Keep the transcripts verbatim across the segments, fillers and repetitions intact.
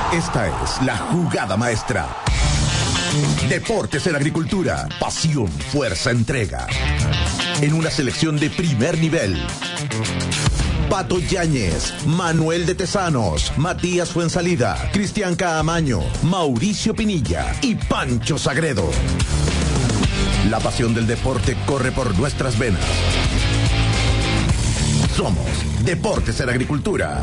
Esta es la jugada maestra. Deportes en Agricultura. Pasión, fuerza, entrega. En una selección de primer nivel. Pato Yáñez, Manuel de Tesanos, Matías Fuensalida, Cristian Caamaño, Mauricio Pinilla y Pancho Sagredo. La pasión del deporte corre por nuestras venas. Somos Deportes en Agricultura.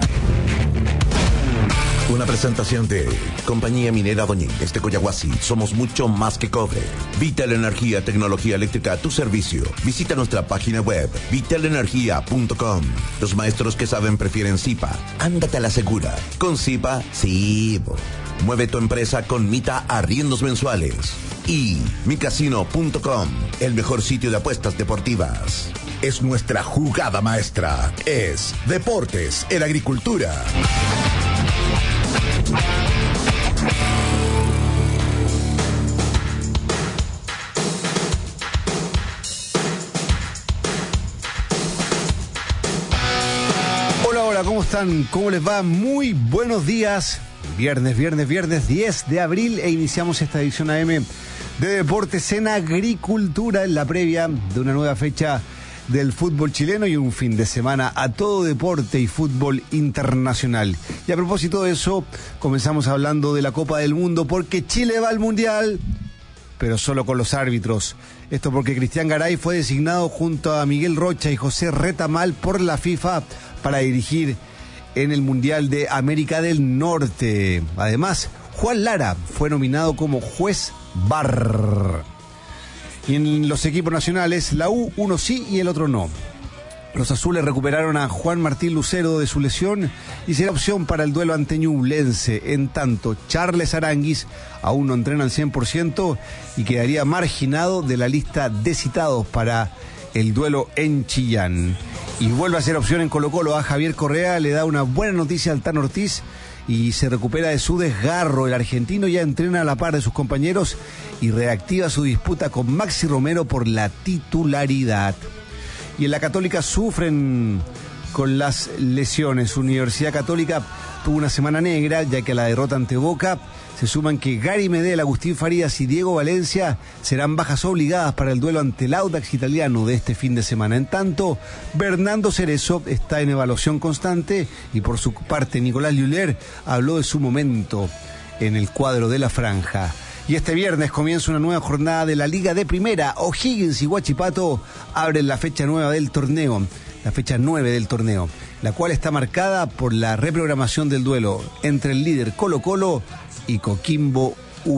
Una presentación de Compañía Minera Doñínguez de Coyahuasi. Somos mucho más que cobre. Vital Energía, tecnología eléctrica a tu servicio. Visita nuestra página web, vital energía punto com. Los maestros que saben prefieren Zipa. Ándate a la segura. Con Zipa, sí. Mueve tu empresa con Mita Arriendos Mensuales. Y mi casino punto com, el mejor sitio de apuestas deportivas. Es nuestra jugada maestra. Es Deportes en Agricultura. Hola, hola, ¿cómo están? ¿Cómo les va? Muy buenos días. Viernes, viernes, viernes diez de abril e iniciamos esta edición A M de Deportes en Agricultura en la previa de una nueva fecha del fútbol chileno y un fin de semana a todo deporte y fútbol internacional. Y a propósito de eso, comenzamos hablando de la Copa del Mundo porque Chile va al Mundial, pero solo con los árbitros. Esto porque Cristian Garay fue designado junto a Miguel Rocha y José Retamal por la FIFA para dirigir en el Mundial de América del Norte. Además, Juan Lara fue nominado como juez V A R. Y en los equipos nacionales, la U, uno sí y el otro no. Los azules recuperaron a Juan Martín Lucero de su lesión y será opción para el duelo ante Ñublense. En tanto, Charles Aranguis aún no entrena al cien por ciento y quedaría marginado de la lista de citados para el duelo en Chillán. Y vuelve a ser opción en Colo-Colo a Javier Correa, le da una buena noticia al Tano Ortiz y se recupera de su desgarro. El argentino ya entrena a la par de sus compañeros y reactiva su disputa con Maxi Romero por la titularidad. Y en la Católica sufren con las lesiones. Universidad Católica tuvo una semana negra, ya que a la derrota ante Boca se suman que Gary Medel, Agustín Farías y Diego Valencia serán bajas obligadas para el duelo ante el Audax italiano de este fin de semana. En tanto, Bernardo Cerezo está en evaluación constante y por su parte Nicolás Lluller habló de su momento en el cuadro de la franja. Y este viernes comienza una nueva jornada de la Liga de Primera. O'Higgins y Huachipato abren la fecha nueva del torneo, la fecha nueve del torneo, la cual está marcada por la reprogramación del duelo entre el líder Colo-Colo y Coquimbo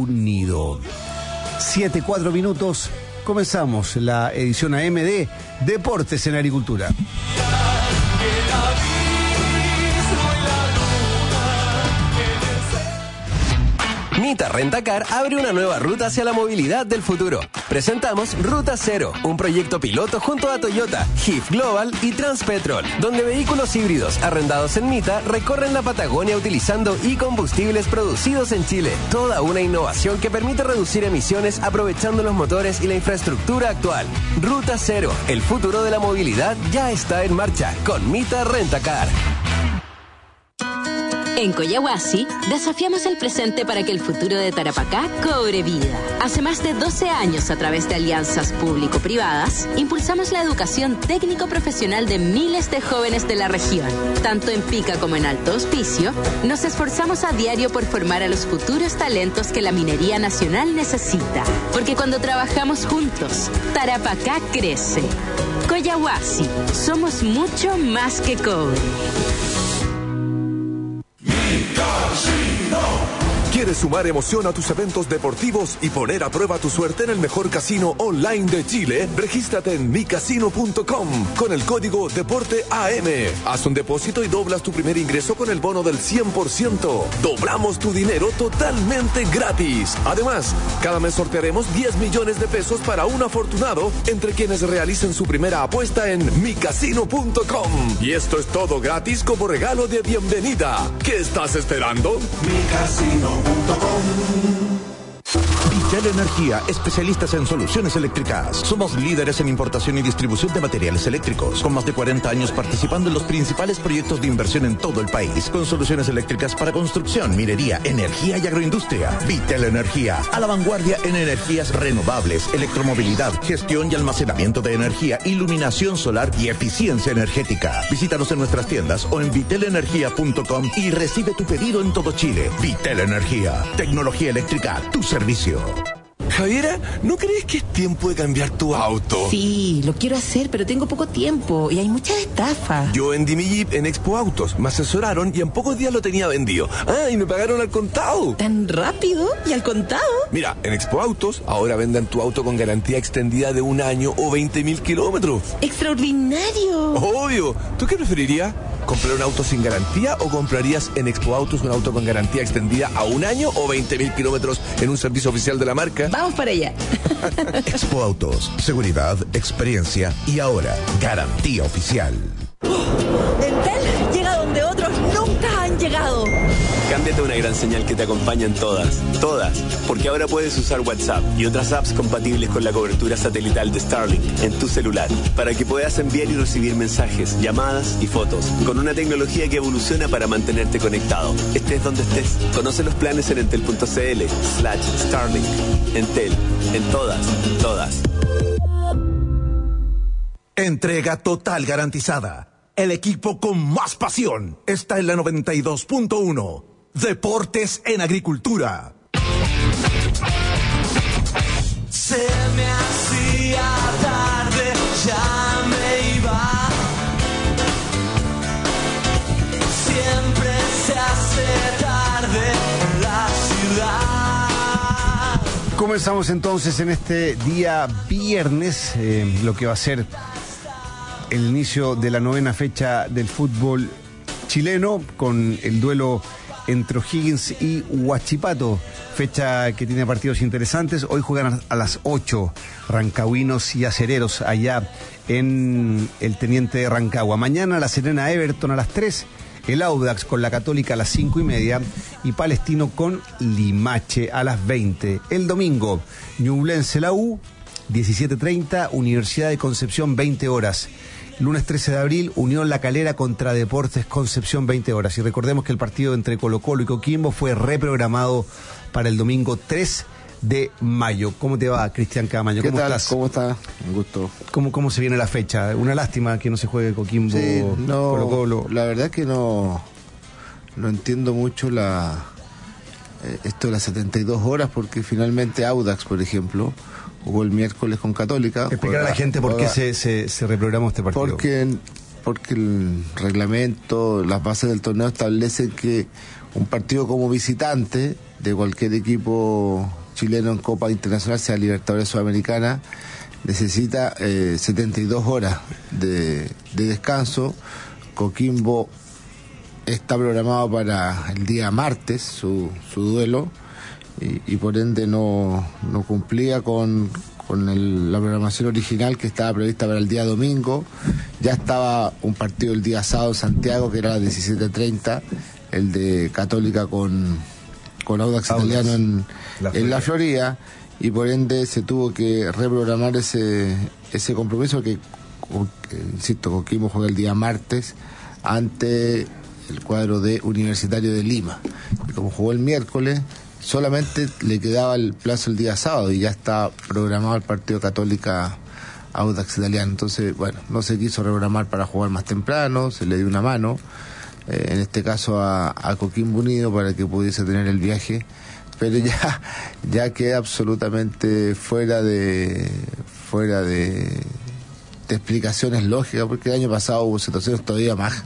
Unido. Siete, cuatro minutos, comenzamos la edición A M de Deportes en Agricultura. Mita Rentacar abre una nueva ruta hacia la movilidad del futuro. Presentamos Ruta Cero, un proyecto piloto junto a Toyota, G I F Global y Transpetrol, donde vehículos híbridos arrendados en Mita recorren la Patagonia utilizando e-combustibles producidos en Chile. Toda una innovación que permite reducir emisiones aprovechando los motores y la infraestructura actual. Ruta Cero, el futuro de la movilidad ya está en marcha con Mita Rentacar. En Coyahuasi, desafiamos el presente para que el futuro de Tarapacá cobre vida. Hace más de doce años, a través de alianzas público-privadas, impulsamos la educación técnico-profesional de miles de jóvenes de la región. Tanto en Pica como en Alto Hospicio, nos esforzamos a diario por formar a los futuros talentos que la minería nacional necesita. Porque cuando trabajamos juntos, Tarapacá crece. Coyahuasi, somos mucho más que cobre. ¿Quieres sumar emoción a tus eventos deportivos y poner a prueba tu suerte en el mejor casino online de Chile? Regístrate en mi casino punto com con el código Deporte A M. Haz un depósito y doblas tu primer ingreso con el bono del cien por ciento. Doblamos tu dinero totalmente gratis. Además, cada mes sortearemos diez millones de pesos para un afortunado entre quienes realicen su primera apuesta en mi casino punto com. Y esto es todo gratis como regalo de bienvenida. ¿Qué estás esperando? mi casino punto com. Vitel Energía, especialistas en soluciones eléctricas. Somos líderes en importación y distribución de materiales eléctricos, con más de cuarenta años participando en los principales proyectos de inversión en todo el país, con soluciones eléctricas para construcción, minería, energía y agroindustria. Vitel Energía, a la vanguardia en energías renovables, electromovilidad, gestión y almacenamiento de energía, iluminación solar y eficiencia energética. Visítanos en nuestras tiendas o en vitel energía punto com y recibe tu pedido en todo Chile. Vitel Energía, tecnología eléctrica a tu servicio. Javiera, ¿no crees que es tiempo de cambiar tu auto? Sí, lo quiero hacer, pero tengo poco tiempo y hay muchas estafas. Yo vendí mi Jeep en Expo Autos, me asesoraron y en pocos días lo tenía vendido. Ah, y me pagaron al contado. ¿Tan rápido? ¿Y al contado? Mira, en Expo Autos ahora venden tu auto con garantía extendida de un año o veinte mil kilómetros. ¡Extraordinario! Obvio. ¿Tú qué preferirías? ¿Comprar un auto sin garantía o comprarías en Expo Autos un auto con garantía extendida a un año o veinte mil kilómetros en un servicio oficial de la marca? Vamos para allá. Expo Autos, seguridad, experiencia y ahora garantía oficial. Entel llega donde otros nunca han llegado. Cámbiate a una gran señal que te acompaña en todas, todas, porque ahora puedes usar WhatsApp y otras apps compatibles con la cobertura satelital de Starlink en tu celular, para que puedas enviar y recibir mensajes, llamadas y fotos, con una tecnología que evoluciona para mantenerte conectado, estés donde estés. Conoce los planes en entel punto cl slash Starlink. Entel, en todas, todas. Entrega total garantizada. El equipo con más pasión está en la noventa y dos punto uno. Deportes en Agricultura. Se me hacía tarde, ya me iba. Siempre se hace tarde en la ciudad. Comenzamos entonces en este día viernes, eh, lo que va a ser el inicio de la novena fecha del fútbol chileno, con el duelo entre O'Higgins y Huachipato, fecha que tiene partidos interesantes. Hoy juegan a las ocho rancagüinos y acereros allá en el Teniente de Rancagua. Mañana La Serena Everton a las tres, el Audax con la Católica a las cinco y media y Palestino con Limache a las veinte. El domingo, Ñublense la U, diecisiete treinta, Universidad de Concepción, veinte horas. Lunes trece de abril, Unión La Calera contra Deportes Concepción, veinte horas. Y recordemos que el partido entre Colo-Colo y Coquimbo fue reprogramado para el domingo tres de mayo. ¿Cómo te va, Cristian Camaño? ¿Qué ¿Cómo tal? estás? ¿Cómo está? Un gusto. ¿Cómo, ¿Cómo se viene la fecha? Una lástima que no se juegue Coquimbo, Sí, no, Colo-Colo. la verdad que no, no entiendo mucho la eh, esto de las setenta y dos horas, porque finalmente Audax, por ejemplo, jugó el miércoles con Católica. Explicar a la gente por qué se, se, se reprogramó este partido. Porque, porque el reglamento, las bases del torneo establecen que un partido como visitante de cualquier equipo chileno en Copa Internacional, sea Libertadores Sudamericana, necesita eh, setenta y dos horas de, de descanso. Coquimbo está programado para el día martes su, su duelo y, y por ende no, no cumplía con, con el, la programación original que estaba prevista para el día domingo. Ya estaba un partido el día sábado en Santiago, que era a las diecisiete treinta, el de Católica con, con Audax, Audax Italiano en la, en la Florida, y por ende se tuvo que reprogramar ese, ese compromiso que, insisto, Coquimbo juega el día martes ante el cuadro de Universitario de Lima. Y como jugó el miércoles, solamente le quedaba el plazo el día sábado y ya está programado el partido Católica Audax Italiano. Entonces, bueno, no se quiso reprogramar para jugar más temprano, se le dio una mano, eh, en este caso a, a Coquimbo Unido, para que pudiese tener el viaje, pero ya, ya queda absolutamente fuera de fuera de, de explicaciones lógicas, porque el año pasado hubo situaciones todavía más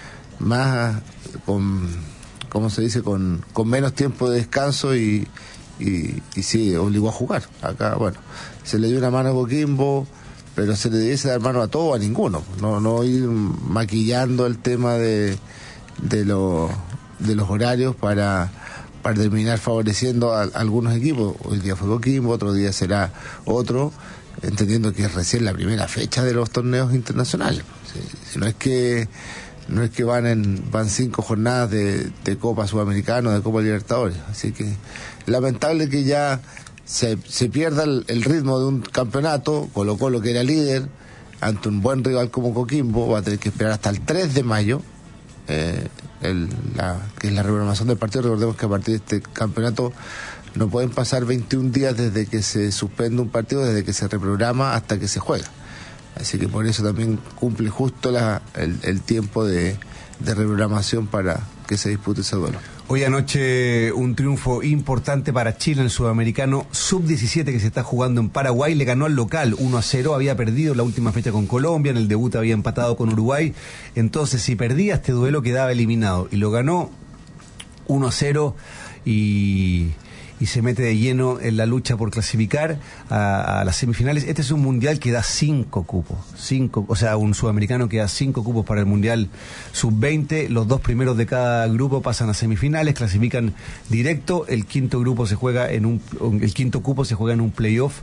más con, ¿cómo se dice?, con, con menos tiempo de descanso y, y, y sí, obligó a jugar. Acá, bueno, se le dio una mano a Coquimbo, pero se le debiese dar mano a todo o a ninguno, no, no ir maquillando el tema de, de, lo, de los horarios para, para terminar favoreciendo a, a algunos equipos. Hoy día fue Coquimbo, otro día será otro, entendiendo que es recién la primera fecha de los torneos internacionales. Si, si no es que No es que van en van cinco jornadas de, de Copa Sudamericana, de Copa Libertadores. Así que lamentable que ya se, se pierda el, el ritmo de un campeonato. Colo Colo, que era líder, ante un buen rival como Coquimbo, va a tener que esperar hasta el tres de mayo, eh, el, la, que es la reprogramación del partido. Recordemos que a partir de este campeonato no pueden pasar veintiún días desde que se suspende un partido, desde que se reprograma hasta que se juega. Así que por eso también cumple justo la, el, el tiempo de, de reprogramación para que se dispute ese duelo. Hoy anoche un triunfo importante para Chile en el Sudamericano sub diecisiete que se está jugando en Paraguay. Le ganó al local uno a cero, había perdido la última fecha con Colombia, en el debut había empatado con Uruguay. Entonces, si perdía este duelo quedaba eliminado. Y lo ganó uno a cero y... y se mete de lleno en la lucha por clasificar a, a las semifinales. Este es un mundial que da cinco cupos, cinco, o sea, un sudamericano que da cinco cupos para el mundial sub veinte. Los dos primeros de cada grupo pasan a semifinales, clasifican directo. El quinto grupo se juega en un, el quinto cupo se juega en un playoff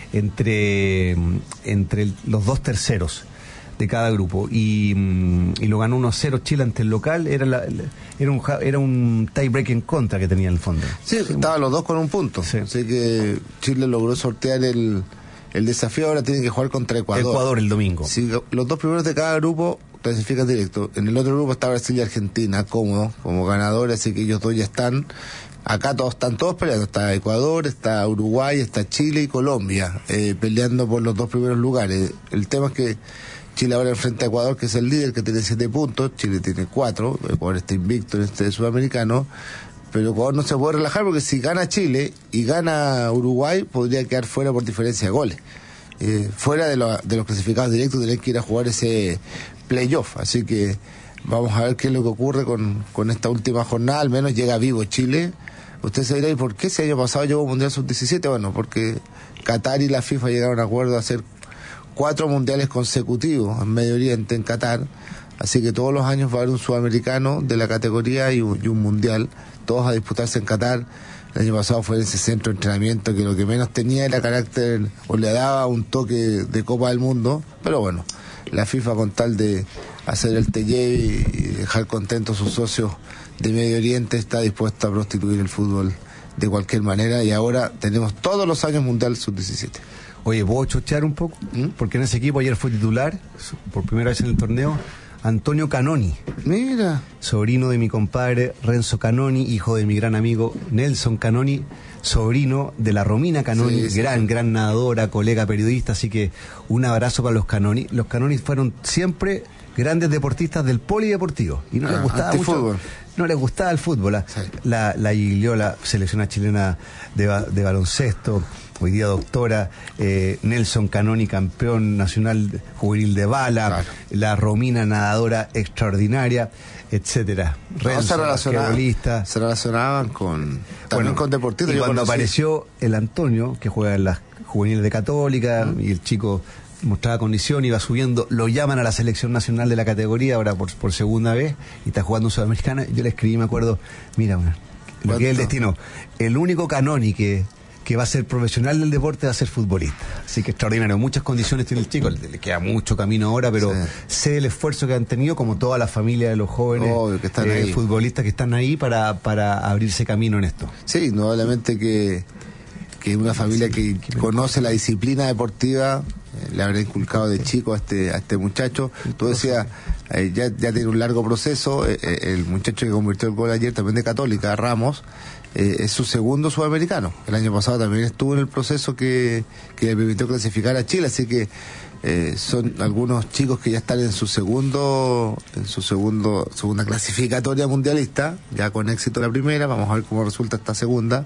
entre, entre los dos terceros de cada grupo, y, y lo ganó uno a cero Chile ante el local. Era la, era un era un tie break en contra que tenía en el fondo. Sí, estaban los dos con un punto, sí. Así que Chile logró sortear el, el desafío. Ahora tienen que jugar contra Ecuador. Ecuador el domingo. Sí, los dos primeros de cada grupo clasifican directo. En el otro grupo está Brasil y Argentina, cómodo, como ganadores, así que ellos dos ya están. Acá todos están todos peleando, está Ecuador, está Uruguay, está Chile y Colombia, eh, peleando por los dos primeros lugares. El tema es que Chile ahora enfrenta a Ecuador, que es el líder, que tiene siete puntos. Chile tiene cuatro. Ecuador está invicto en este sudamericano. Pero Ecuador no se puede relajar, porque si gana Chile y gana Uruguay, podría quedar fuera por diferencia de goles. Eh, fuera de, lo, de los clasificados directos, tendrían que ir a jugar ese playoff. Así que vamos a ver qué es lo que ocurre con, con esta última jornada. Al menos llega vivo Chile. Usted se dirá, ¿y por qué ese año pasado llegó Mundial sub diecisiete? Bueno, porque Qatar y la FIFA llegaron a acuerdo a hacer cuatro mundiales consecutivos en Medio Oriente, en Qatar. Así que todos los años va a haber un sudamericano de la categoría y un, y un mundial, todos a disputarse en Qatar. El año pasado fue en ese centro de entrenamiento que lo que menos tenía era carácter, o le daba un toque de Copa del Mundo. Pero bueno, la FIFA, con tal de hacer el T L y dejar contentos a sus socios de Medio Oriente, está dispuesta a prostituir el fútbol de cualquier manera, y ahora tenemos todos los años Mundial sub diecisiete. Oye, ¿puedo chochear un poco? ¿Mm? Porque en ese equipo ayer fue titular, por primera vez en el torneo, Antonio Canoni. Mira. Sobrino de mi compadre Renzo Canoni, hijo de mi gran amigo Nelson Canoni, sobrino de la Romina Canoni, sí, sí. gran, gran nadadora, colega periodista, así que un abrazo para los Canoni. Los Canoni fueron siempre grandes deportistas del polideportivo, y no ah, les gustaba mucho. Fútbol. No les gustaba el fútbol. La, sí. la, la Igliola, seleccionada chilena de, de baloncesto, hoy día doctora, eh, Nelson Canoni, campeón nacional juvenil de bala, claro. La Romina, nadadora extraordinaria, etcétera. Renzo, no, se, relaciona, se relacionaban con también bueno, con deportistas. Y cuando conocí. Apareció el Antonio, que juega en las juveniles de Católica, uh-huh. y el chico mostraba condición, iba subiendo, lo llaman a la selección nacional de la categoría ahora por, por segunda vez, y está jugando un sudamericano. Yo le escribí, me acuerdo, mira, bueno, lo que es el destino, el único Canoni que que va a ser profesional del deporte va a ser futbolista. Así que extraordinario, muchas condiciones tiene el chico, le, le queda mucho camino ahora, pero sí. sé el esfuerzo que han tenido, como toda la familia de los jóvenes oh, que están eh, futbolistas que están ahí para, para abrirse camino en esto. Sí, indudablemente que, que una familia que conoce la disciplina deportiva eh, le habrá inculcado de chico a este, a este muchacho. Tú decías, eh, ya, ya tiene un largo proceso, eh, eh, el muchacho que convirtió el gol ayer también de Católica, Ramos, Eh, es su segundo sudamericano. El año pasado también estuvo en el proceso que, que le permitió clasificar a Chile, así que eh, son algunos chicos que ya están en su segundo en su segundo segunda clasificatoria mundialista, ya con éxito la primera. Vamos a ver cómo resulta esta segunda,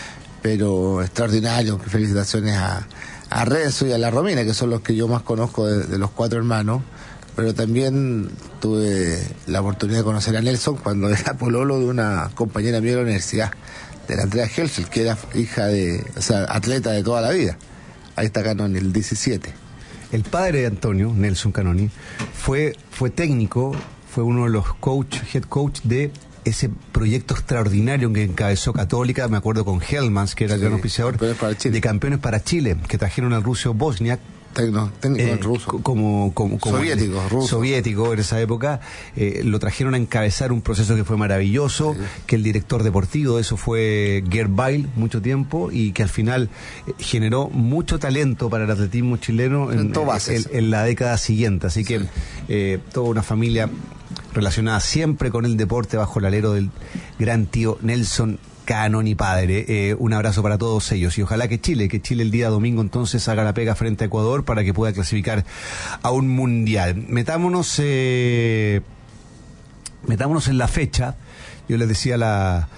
pero extraordinario. Felicitaciones a, a Renzo y a la Romina, que son los que yo más conozco de, de los cuatro hermanos. Pero también tuve la oportunidad de conocer a Nelson cuando era pololo de una compañera mía de la universidad, de la Andrea Helfeld, que era hija de, o sea, atleta de toda la vida. Ahí está Canoni, el diecisiete. El padre de Antonio, Nelson Canoni, fue, fue técnico, fue uno de los coach, head coach de ese proyecto extraordinario que encabezó Católica, me acuerdo con Hellmans, que era el sí, gran auspiciador, de Campeones para Chile, que trajeron al ruso Bosniak, Tecno, técnico eh, ruso. Como, como, como soviético, ruso. Soviético en esa época. Eh, lo trajeron a encabezar un proceso que fue maravilloso, sí. que el director deportivo de eso fue Gerd Weil, mucho tiempo, y que al final eh, generó mucho talento para el atletismo chileno en, en, en, en la década siguiente. Así que sí. eh, toda una familia relacionada siempre con el deporte bajo el alero del gran tío Nelson Canoni padre. Eh, un abrazo para todos ellos y ojalá que Chile, que Chile el día domingo entonces haga la pega frente a Ecuador para que pueda clasificar a un mundial. Metámonos, eh, metámonos en la fecha. Yo les decía la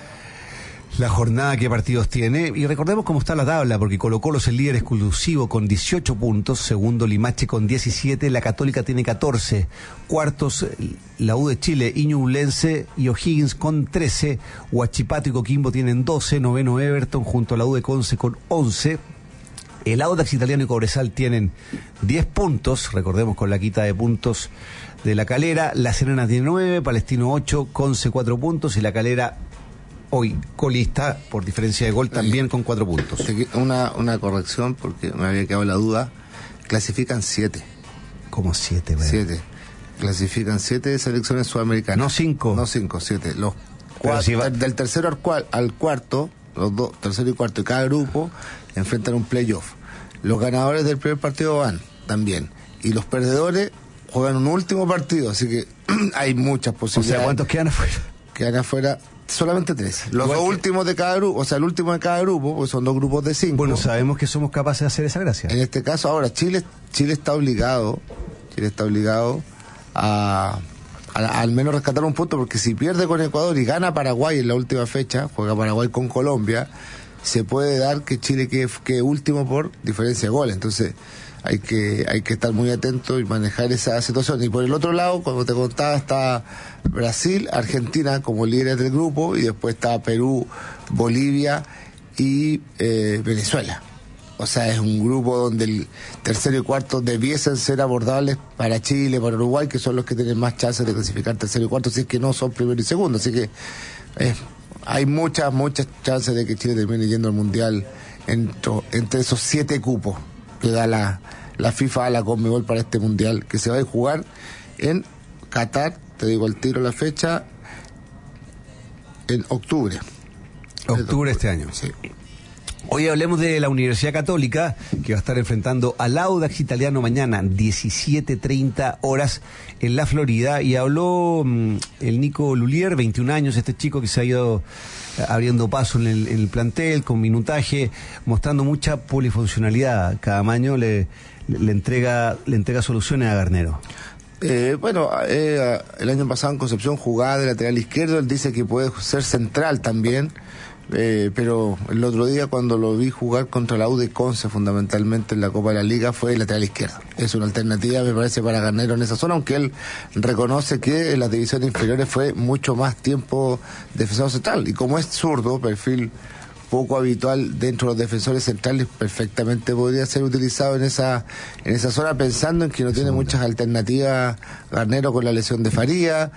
la jornada que partidos tiene y recordemos cómo está la tabla, porque Colo-Colo es el líder exclusivo con dieciocho puntos, segundo Limache con diecisiete, la Católica tiene catorce, cuartos la U de Chile, Ñublense y O'Higgins con trece, Huachipato y Coquimbo tienen doce, noveno Everton junto a la U de Conce con once, el Audax Italiano y Cobresal tienen diez puntos, recordemos con la quita de puntos de La Calera, La Serena tiene nueve, Palestino ocho, Conce cuatro puntos y La Calera hoy colista por diferencia de gol también con cuatro puntos. Una, una corrección porque me había quedado la duda. Clasifican siete. ¿Cómo siete? ¿verdad? Siete. Clasifican siete selecciones sudamericanas. No cinco. No cinco, siete. Los cuatro, si va... Del tercero al, cual, al cuarto, los dos, tercero y cuarto de cada grupo, enfrentan un playoff. Los ganadores del primer partido van también. Y los perdedores juegan un último partido. Así que hay muchas posibilidades. O sea, ¿cuántos quedan afuera? Quedan afuera solamente tres. Los Igual dos que... últimos de cada grupo, o sea, el último de cada grupo, pues son dos grupos de cinco. Bueno, sabemos que somos capaces de hacer esa gracia. En este caso, ahora, Chile Chile está obligado, Chile está obligado a, a, a al menos rescatar un punto, porque si pierde con Ecuador y gana Paraguay en la última fecha, juega Paraguay con Colombia, se puede dar que Chile quede, quede último por diferencia de goles. Entonces, hay que hay que estar muy atento y manejar esa situación. Y por el otro lado, como te contaba, está Brasil, Argentina como líderes del grupo, y después está Perú, Bolivia y eh, Venezuela. O sea, es un grupo donde el tercero y cuarto debiesen ser abordables para Chile, para Uruguay, que son los que tienen más chances de clasificar tercero y cuarto, si es que no son primero y segundo. Así que eh, hay muchas, muchas chances de que Chile termine yendo al Mundial entre, entre esos siete cupos que da la, la FIFA a la Conmebol para este Mundial, que se va a jugar en Qatar, te digo al tiro la fecha, en octubre. Octubre de este año. Sí. Hoy hablemos de la Universidad Católica, que va a estar enfrentando al Audax Italiano mañana, diecisiete treinta horas en la Florida, y habló mmm, el Nico Lulier, veintiún años, este chico que se ha ido abriendo paso en el, en el plantel, con minutaje, mostrando mucha polifuncionalidad. Cada año le, le, entrega, le entrega soluciones a Garnero. Eh, bueno, eh, el año pasado en Concepción jugaba de lateral izquierdo, él dice que puede ser central también. Eh, pero el otro día cuando lo vi jugar contra la U de Conce fundamentalmente en la Copa de la Liga fue el lateral izquierdo. Es una alternativa, me parece, para Garnero en esa zona, aunque él reconoce que en las divisiones inferiores fue mucho más tiempo defensor central, y como es zurdo, perfil poco habitual dentro de los defensores centrales, perfectamente podría ser utilizado en esa en esa zona, pensando en que no tiene muchas alternativas Garnero con la lesión de Faría,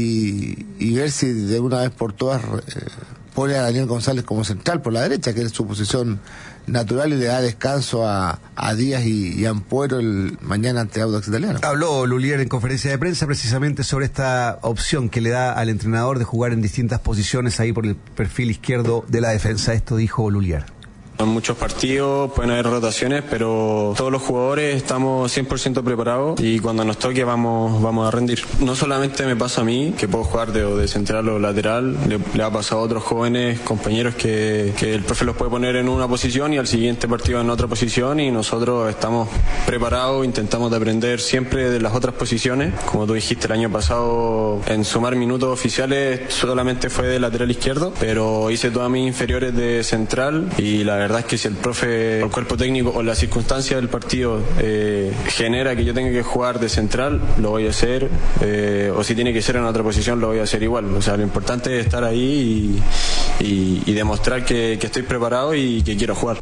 y, y ver si de una vez por todas eh, pone a Daniel González como central por la derecha, que es su posición natural, y le da descanso a, a Díaz y, y a Ampuero el mañana ante Audax Italiano. Habló Lulier en conferencia de prensa precisamente sobre esta opción que le da al entrenador de jugar en distintas posiciones ahí por el perfil izquierdo de la defensa. Esto dijo Lulier. En muchos partidos pueden haber rotaciones, pero todos los jugadores estamos cien por ciento preparados y cuando nos toque vamos vamos a rendir. No solamente me pasa a mí, que puedo jugar de, de central o lateral, le, le ha pasado a otros jóvenes compañeros que, que el profe los puede poner en una posición y al siguiente partido en otra posición, y nosotros estamos preparados, intentamos de aprender siempre de las otras posiciones. Como tú dijiste, el año pasado en sumar minutos oficiales solamente fue de lateral izquierdo, pero hice todas mis inferiores de central, y la verdad La verdad es que si el profe, o el cuerpo técnico o la circunstancia del partido eh, genera que yo tenga que jugar de central, lo voy a hacer, eh, o si tiene que ser en otra posición, lo voy a hacer igual. O sea, lo importante es estar ahí y, y, y demostrar que, que estoy preparado y que quiero jugar.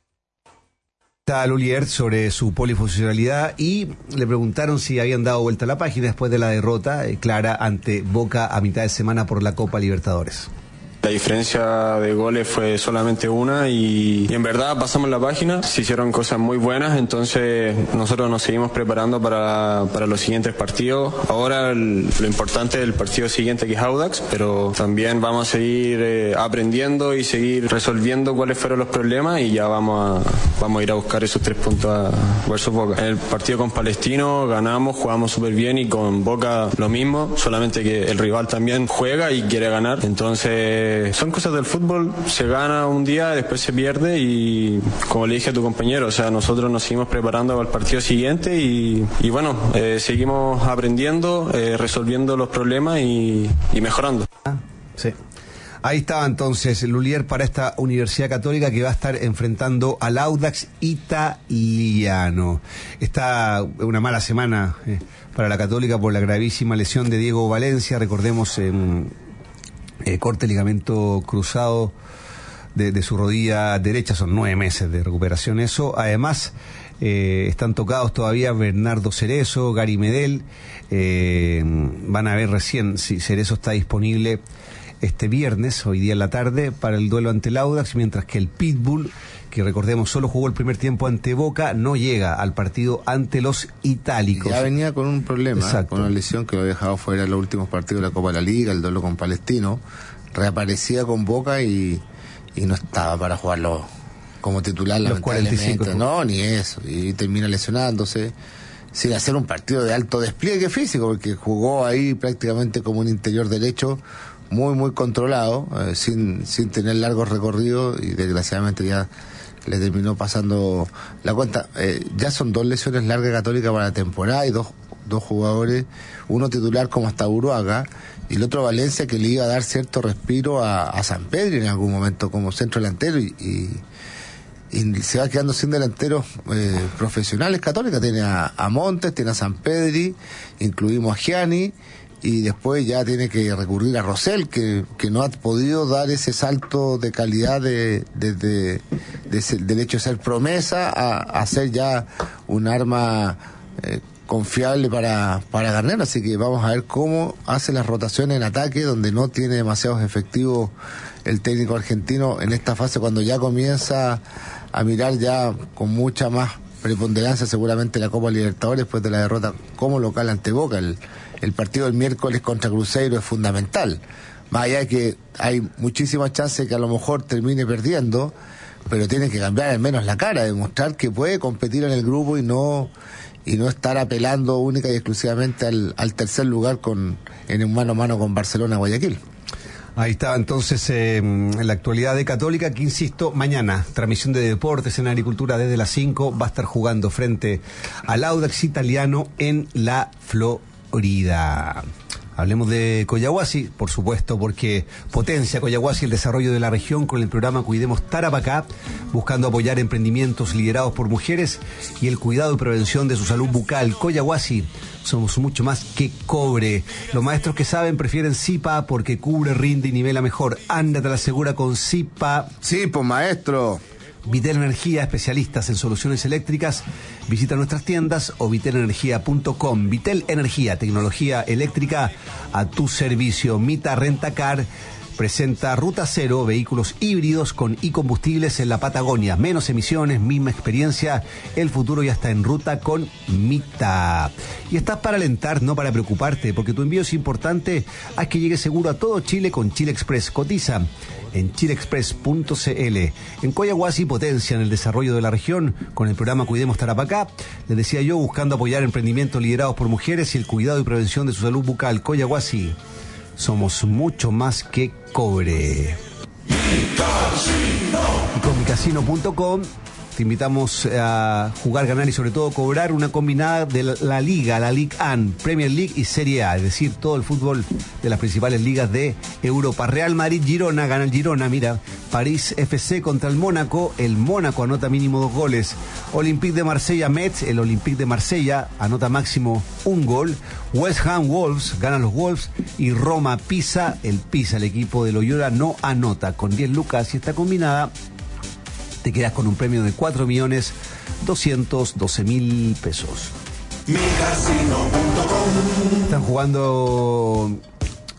Está Lulier sobre su polifuncionalidad, y le preguntaron si habían dado vuelta a la página después de la derrota eh, clara ante Boca a mitad de semana por la Copa Libertadores. La diferencia de goles fue solamente una y, y en verdad pasamos la página, se hicieron cosas muy buenas, entonces nosotros nos seguimos preparando para, para los siguientes partidos. Ahora el, lo importante es el partido siguiente, que es Audax, pero también vamos a seguir eh, aprendiendo y seguir resolviendo cuáles fueron los problemas y ya vamos a, vamos a ir a buscar esos tres puntos a versus Boca. En el partido con Palestino ganamos, jugamos súper bien y con Boca lo mismo, solamente que el rival también juega y quiere ganar, entonces son cosas del fútbol, se gana un día, después se pierde y como le dije a tu compañero, o sea, nosotros nos seguimos preparando para el partido siguiente y, y bueno, eh, seguimos aprendiendo, eh, resolviendo los problemas y, y mejorando. Ah, sí. Ahí estaba entonces Lulier para esta Universidad Católica que va a estar enfrentando al Audax italiano. Está una mala semana eh, para la Católica por la gravísima lesión de Diego Valencia, recordemos en Eh, corte ligamento cruzado de, de su rodilla derecha, son nueve meses de recuperación eso. Además eh, están tocados todavía Bernardo Cerezo, Gary Medel, eh, van a ver recién si Cerezo está disponible este viernes, hoy día en la tarde, para el duelo ante el Audax, mientras que el Pitbull, que recordemos solo jugó el primer tiempo ante Boca, no llega al partido ante los itálicos. Ya venía con un problema, Exacto. con una lesión que lo había dejado fuera en los últimos partidos de la Copa de la Liga, el duelo con Palestino, reaparecía con Boca y, y no estaba para jugarlo como titular, los cuarenta y cinco. No, ni eso, y termina lesionándose, sin hacer un partido de alto despliegue físico, porque jugó ahí prácticamente como un interior derecho, muy muy controlado, eh, sin, sin tener largos recorridos y desgraciadamente ya le terminó pasando la cuenta. Eh, ya son dos lesiones largas Católica para la temporada y dos, dos jugadores, uno titular como hasta Uruaga y el otro Valencia, que le iba a dar cierto respiro a, a San Pedro en algún momento como centro delantero y, y, y se va quedando sin delanteros eh, profesionales Católica. Tiene a, a Montes, tiene a San Pedri, incluimos a Gianni y después ya tiene que recurrir a Rosell, que, que no ha podido dar ese salto de calidad de, de, de, de ser, del hecho de ser promesa a, a ser ya un arma eh, confiable para, para Garner. Así que vamos a ver cómo hace las rotaciones en ataque, donde no tiene demasiados efectivos el técnico argentino en esta fase, cuando ya comienza a mirar ya con mucha más preponderancia seguramente la Copa Libertadores después de la derrota como local ante Boca. El, el partido del miércoles contra Cruzeiro es fundamental, más allá de que hay muchísimas chances que a lo mejor termine perdiendo, pero tiene que cambiar al menos la cara, demostrar que puede competir en el grupo y no y no estar apelando única y exclusivamente al, al tercer lugar con en un mano a mano con Barcelona Guayaquil. Ahí está entonces eh, en la actualidad de Católica, que insisto, mañana, transmisión de deportes en Agricultura desde las cinco, va a estar jugando frente al Audax italiano en la Florida. Hablemos de Collahuasi, por supuesto, porque potencia Collahuasi el desarrollo de la región con el programa Cuidemos Tarapacá, buscando apoyar emprendimientos liderados por mujeres y el cuidado y prevención de su salud bucal. Collahuasi, somos mucho más que cobre. Los maestros que saben prefieren Zipa porque cubre, rinde y nivela mejor. Ándate a la segura con Zipa. Sí, pues maestro. Vitel Energía, especialistas en soluciones eléctricas. Visita nuestras tiendas o vitel energía punto com. Vitel Energía, tecnología eléctrica a tu servicio. Mita Rentacar presenta Ruta Cero, vehículos híbridos con e-combustibles en la Patagonia. Menos emisiones, misma experiencia. El futuro ya está en ruta con Mita. Y estás para alentar, no para preocuparte, porque tu envío es importante. Haz que llegue seguro a todo Chile con Chile Express. Cotiza en chile express punto c l. En Collahuasi potencian el desarrollo de la región con el programa Cuidemos Tarapacá. Les decía yo, buscando apoyar emprendimientos liderados por mujeres y el cuidado y prevención de su salud bucal. Collahuasi, somos mucho más que cobre. Y con mi casino punto com te invitamos a jugar, ganar y sobre todo cobrar una combinada de la, la Liga, la Ligue uno, Premier League y Serie A, es decir, todo el fútbol de las principales ligas de Europa. Real Madrid-Girona, gana el Girona, mira. París F C contra el Mónaco, el Mónaco anota mínimo dos goles. Olympique de Marsella-Metz, el Olympique de Marsella anota máximo un gol. West Ham-Wolves, ganan los Wolves. Y Roma-Pisa, el Pisa, el equipo de Loyola, no anota. Con diez lucas y esta combinada te quedas con un premio de cuatro millones doscientos doce mil pesos. mi casino punto com. Están jugando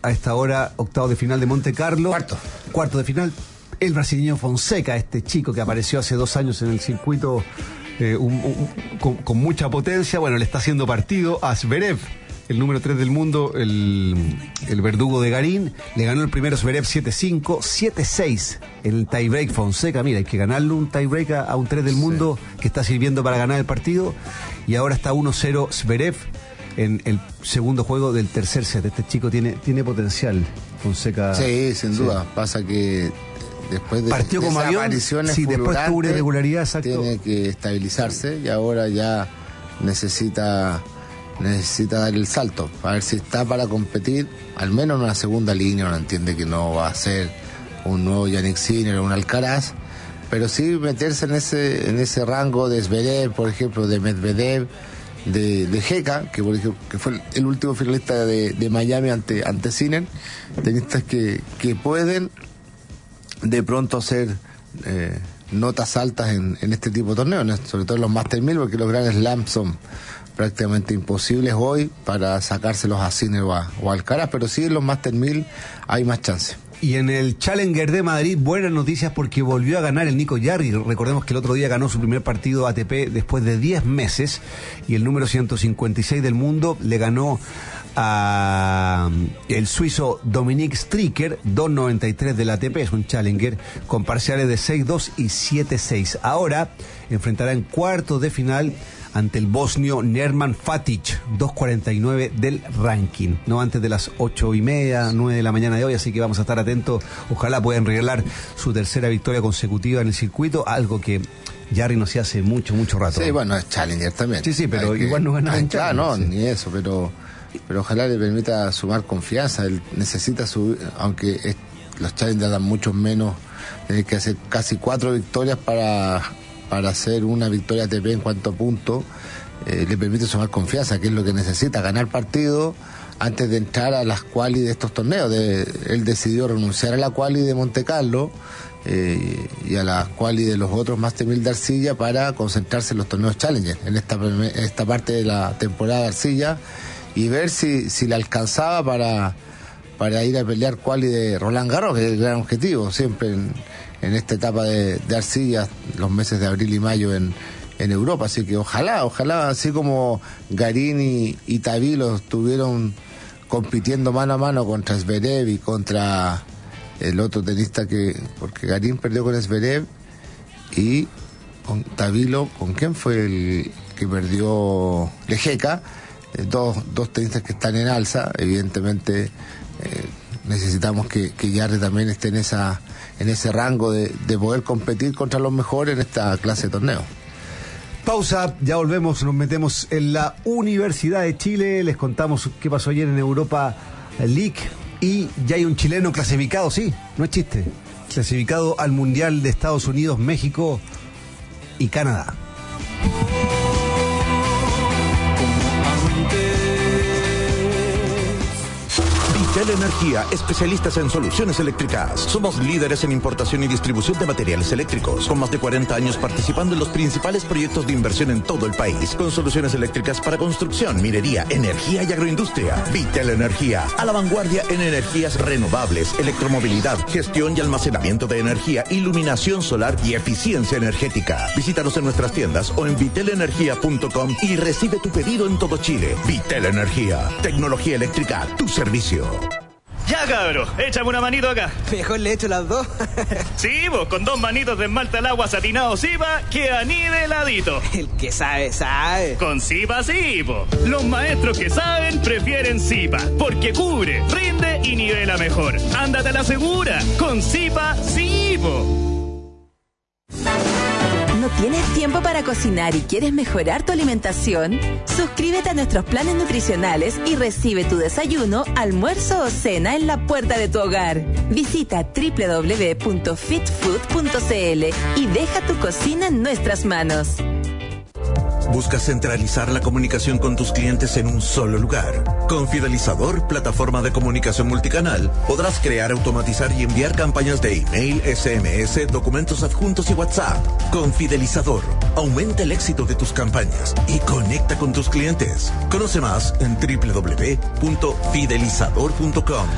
a esta hora, octavo de final de Monte Carlo. Cuarto. Cuarto de final. El brasileño Fonseca, este chico que apareció hace dos años en el circuito eh, un, un, con, con mucha potencia, bueno, le está haciendo partido a Zverev, el número tres del mundo, el, el verdugo de Garín. Le ganó el primero Zverev siete cinco, siete seis en el tiebreak. Fonseca, mira, hay que ganarle un tiebreak a, a un tres del mundo sí. que está sirviendo para ganar el partido. Y ahora está uno cero Zverev en el segundo juego del tercer set. Este chico tiene, tiene potencial, Fonseca. Sí, sin sí. duda. Pasa que después de, partió de como esas avión, apariciones sí, después tuvo una irregularidad, exacto. Tiene que estabilizarse y ahora ya necesita necesita dar el salto, a ver si está para competir, al menos en una segunda línea. Uno entiende que no va a ser un nuevo Yannick Sinner o un Alcaraz, pero sí meterse en ese en ese rango de Zverev, por ejemplo, de Medvedev, de, de Heka, que por ejemplo que fue el, el último finalista de, de Miami ante, ante Sinner. Tenistas que, que pueden de pronto hacer eh, notas altas en, en este tipo de torneos, sobre todo en los Master mil, porque los Grand Slams son prácticamente imposibles hoy para sacárselos a Sinner o a, o a Alcaraz, pero sí en los Master mil hay más chance. Y en el Challenger de Madrid, buenas noticias porque volvió a ganar el Nico Jarry. Recordemos que el otro día ganó su primer partido A T P después de diez meses y el número ciento cincuenta y seis del mundo le ganó a el suizo Dominique Stricker, dos noventa y tres del A T P, es un Challenger con parciales de seis dos y siete seis. Ahora enfrentará en cuartos de final ante el bosnio Nerman Fatic, dos cuarenta y nueve del ranking, no antes de las ocho y media, nueve de la mañana de hoy, así que vamos a estar atentos. Ojalá puedan regalar su tercera victoria consecutiva en el circuito, algo que Jarry no se hace mucho, mucho rato. Sí, bueno, es Challenger también. Sí, sí, pero hay igual que, no gana en Challenger. No, sí. ni eso, pero pero ojalá le permita sumar confianza. Él necesita subir, aunque es, los Challenger dan mucho menos, tiene que hacer casi cuatro victorias para para hacer una victoria A T P en cuanto a puntos. Eh, le permite sumar confianza, que es lo que necesita, ganar partido antes de entrar a las quali de estos torneos. De, él decidió renunciar a la quali de Monte Carlo eh, y a la quali de los otros Master mil de arcilla para concentrarse en los torneos Challenger en esta, en esta parte de la temporada de arcilla y ver si, si le alcanzaba para, para ir a pelear quali de Roland Garros, que es el gran objetivo siempre en, en esta etapa de, de arcilla, los meses de abril y mayo en en Europa, así que ojalá, ojalá, así como Garín y, y Tabilo estuvieron compitiendo mano a mano contra Zverev y contra el otro tenista que, porque Garín perdió con Zverev y con Tabilo, ¿con quién fue el que perdió? Lejeka, eh, dos, dos tenistas que están en alza, evidentemente eh, necesitamos que, que Jarry también esté en esa, en ese rango de, de poder competir contra los mejores en esta clase de torneo. Pausa, ya volvemos, nos metemos en la Universidad de Chile, les contamos qué pasó ayer en Europa League y ya hay un chileno clasificado, sí, no es chiste, clasificado al Mundial de Estados Unidos, México y Canadá. Vitel Energía, especialistas en soluciones eléctricas. Somos líderes en importación y distribución de materiales eléctricos, con más de cuarenta años participando en los principales proyectos de inversión en todo el país, con soluciones eléctricas para construcción, minería, energía y agroindustria. Vitel Energía, a la vanguardia en energías renovables, electromovilidad, gestión y almacenamiento de energía, iluminación solar y eficiencia energética. Visítanos en nuestras tiendas o en vitel energía punto com y recibe tu pedido en todo Chile. Vitel Energía, tecnología eléctrica a tu servicio. Ya, cabro, échame una manito acá. Mejor le echo las dos. Sí, vos, con dos manitos de esmalte al agua satinado Zipa, queda ni de heladito. El que sabe, sabe. Con Zipa sí, po. Los maestros que saben prefieren Zipa, porque cubre, rinde y nivela mejor. Ándate a la segura, con Zipa sí, po. ¿No tienes tiempo para cocinar y quieres mejorar tu alimentación? Suscríbete a nuestros planes nutricionales y recibe tu desayuno, almuerzo o cena en la puerta de tu hogar. Visita doble u doble u doble u punto fit food punto c l y deja tu cocina en nuestras manos. ¿Buscas centralizar la comunicación con tus clientes en un solo lugar? Con Fidelizador, plataforma de comunicación multicanal, podrás crear, automatizar y enviar campañas de email, S M S, documentos adjuntos y WhatsApp. Con Fidelizador, Aumenta el éxito de tus campañas y conecta con tus clientes. Conoce más en doble u doble u doble u punto fidelizador punto com.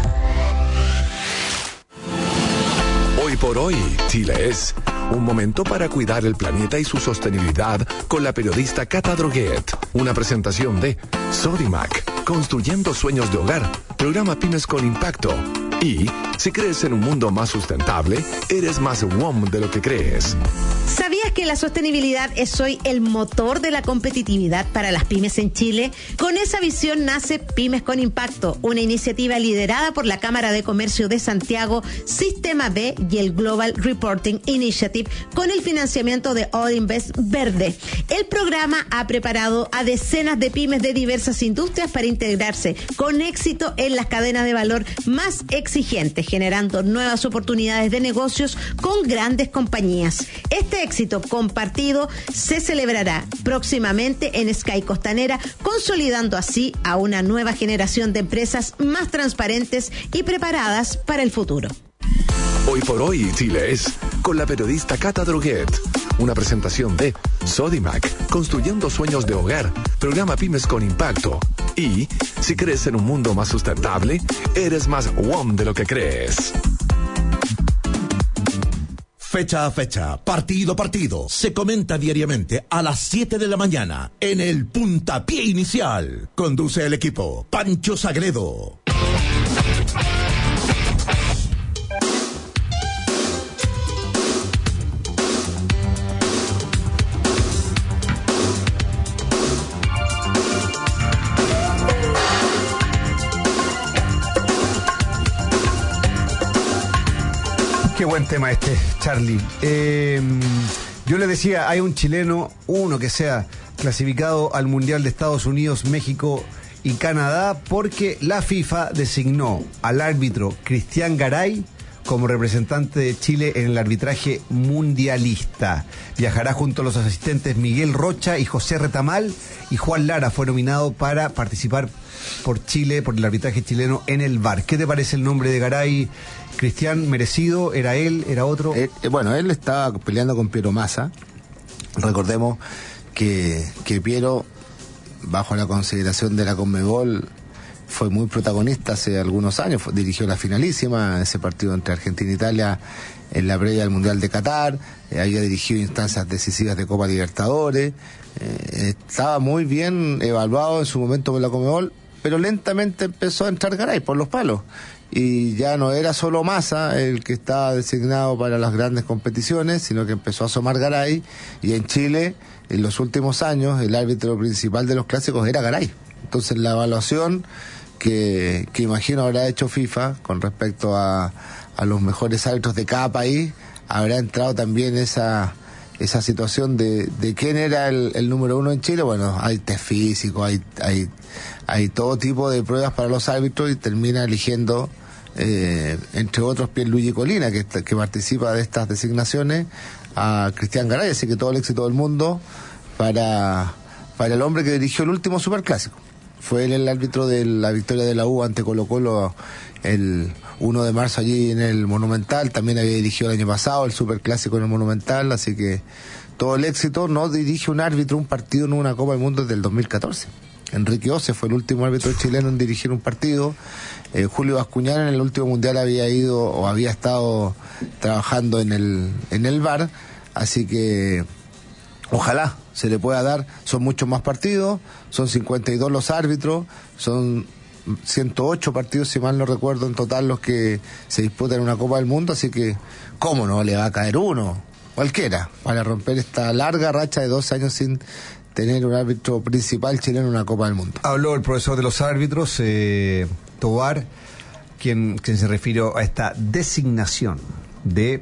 Hoy por hoy, Chile es un momento para cuidar el planeta y su sostenibilidad con la periodista Cata Droguet. Una presentación de Sodimac, construyendo sueños de hogar, programa Pymes con Impacto. Y si crees en un mundo más sustentable, eres más W O M de lo que crees. ¿Sabías que la sostenibilidad es hoy el motor de la competitividad para las pymes en Chile? Con esa visión nace Pymes con Impacto, una iniciativa liderada por la Cámara de Comercio de Santiago, Sistema B y el Global Reporting Initiative, con el financiamiento de All Invest Verde. El programa ha preparado a decenas de pymes de diversas industrias para integrarse con éxito en las cadenas de valor más exigentes, generando nuevas oportunidades de negocios con grandes compañías. Este éxito compartido se celebrará próximamente en Sky Costanera, consolidando así a una nueva generación de empresas más transparentes y preparadas para el futuro. Hoy por hoy, Chile es con la periodista Cata Droguet. Una presentación de Sodimac, construyendo sueños de hogar, programa Pymes con Impacto. Y si crees en un mundo más sustentable, eres más W O M de lo que crees. Fecha a fecha, partido a partido, se comenta diariamente a las siete de la mañana en el Puntapié Inicial. Conduce el equipo Pancho Sagredo. Qué buen tema este, Charlie. Eh, yo le decía, hay un chileno, uno que sea clasificado al Mundial de Estados Unidos, México y Canadá, porque la FIFA designó al árbitro Cristian Garay como representante de Chile en el arbitraje mundialista. Viajará junto a los asistentes Miguel Rocha y José Retamal, y Juan Lara fue nominado para participar por Chile, por el arbitraje chileno en el V A R. ¿Qué te parece el nombre de Garay, Cristian? ¿Merecido? ¿Era él? ¿Era otro? Eh, eh, bueno, él estaba peleando con Piero Massa. Recordemos que, que Piero, bajo la consideración de la Conmebol, fue muy protagonista hace algunos años. Fue, dirigió la finalísima, ese partido entre Argentina e Italia en la previa del Mundial de Qatar. Eh, había dirigido instancias decisivas de Copa Libertadores. Eh, estaba muy bien evaluado en su momento por la Conmebol, pero lentamente empezó a entrar Garay por los palos. Y ya no era solo Massa el que estaba designado para las grandes competiciones, sino que empezó a asomar Garay. Y en Chile, en los últimos años, el árbitro principal de los clásicos era Garay. Entonces la evaluación que, que imagino habrá hecho FIFA con respecto a, a los mejores árbitros de cada país, habrá entrado también esa esa situación de, de quién era el, el número uno en Chile. Bueno, hay test físico, hay, hay, hay todo tipo de pruebas para los árbitros, y termina eligiendo, eh, entre otros, Pierluigi Colina, que, que participa de estas designaciones, a Cristian Garay. Así que todo el éxito del mundo para, para el hombre que dirigió el último superclásico. Fue él el árbitro de la victoria de la U ante Colo-Colo el uno de marzo allí en el Monumental. También había dirigido el año pasado el superclásico en el Monumental, así que todo el éxito. No dirige un árbitro un partido en una Copa del Mundo desde el dos mil catorce. Enrique Ose fue el último árbitro chileno en dirigir un partido. eh, Julio Bascuñán en el último Mundial había ido o había estado trabajando en el, en el V A R, así que ojalá se le pueda dar. Son muchos más partidos, son cincuenta y dos los árbitros, son ciento ocho partidos, si mal no recuerdo, en total los que se disputan en una Copa del Mundo, así que cómo no le va a caer uno, cualquiera, para romper esta larga racha de dos años sin tener un árbitro principal chileno en una Copa del Mundo. Habló el profesor de los árbitros, eh, Tobar, quien, quien se refirió a esta designación de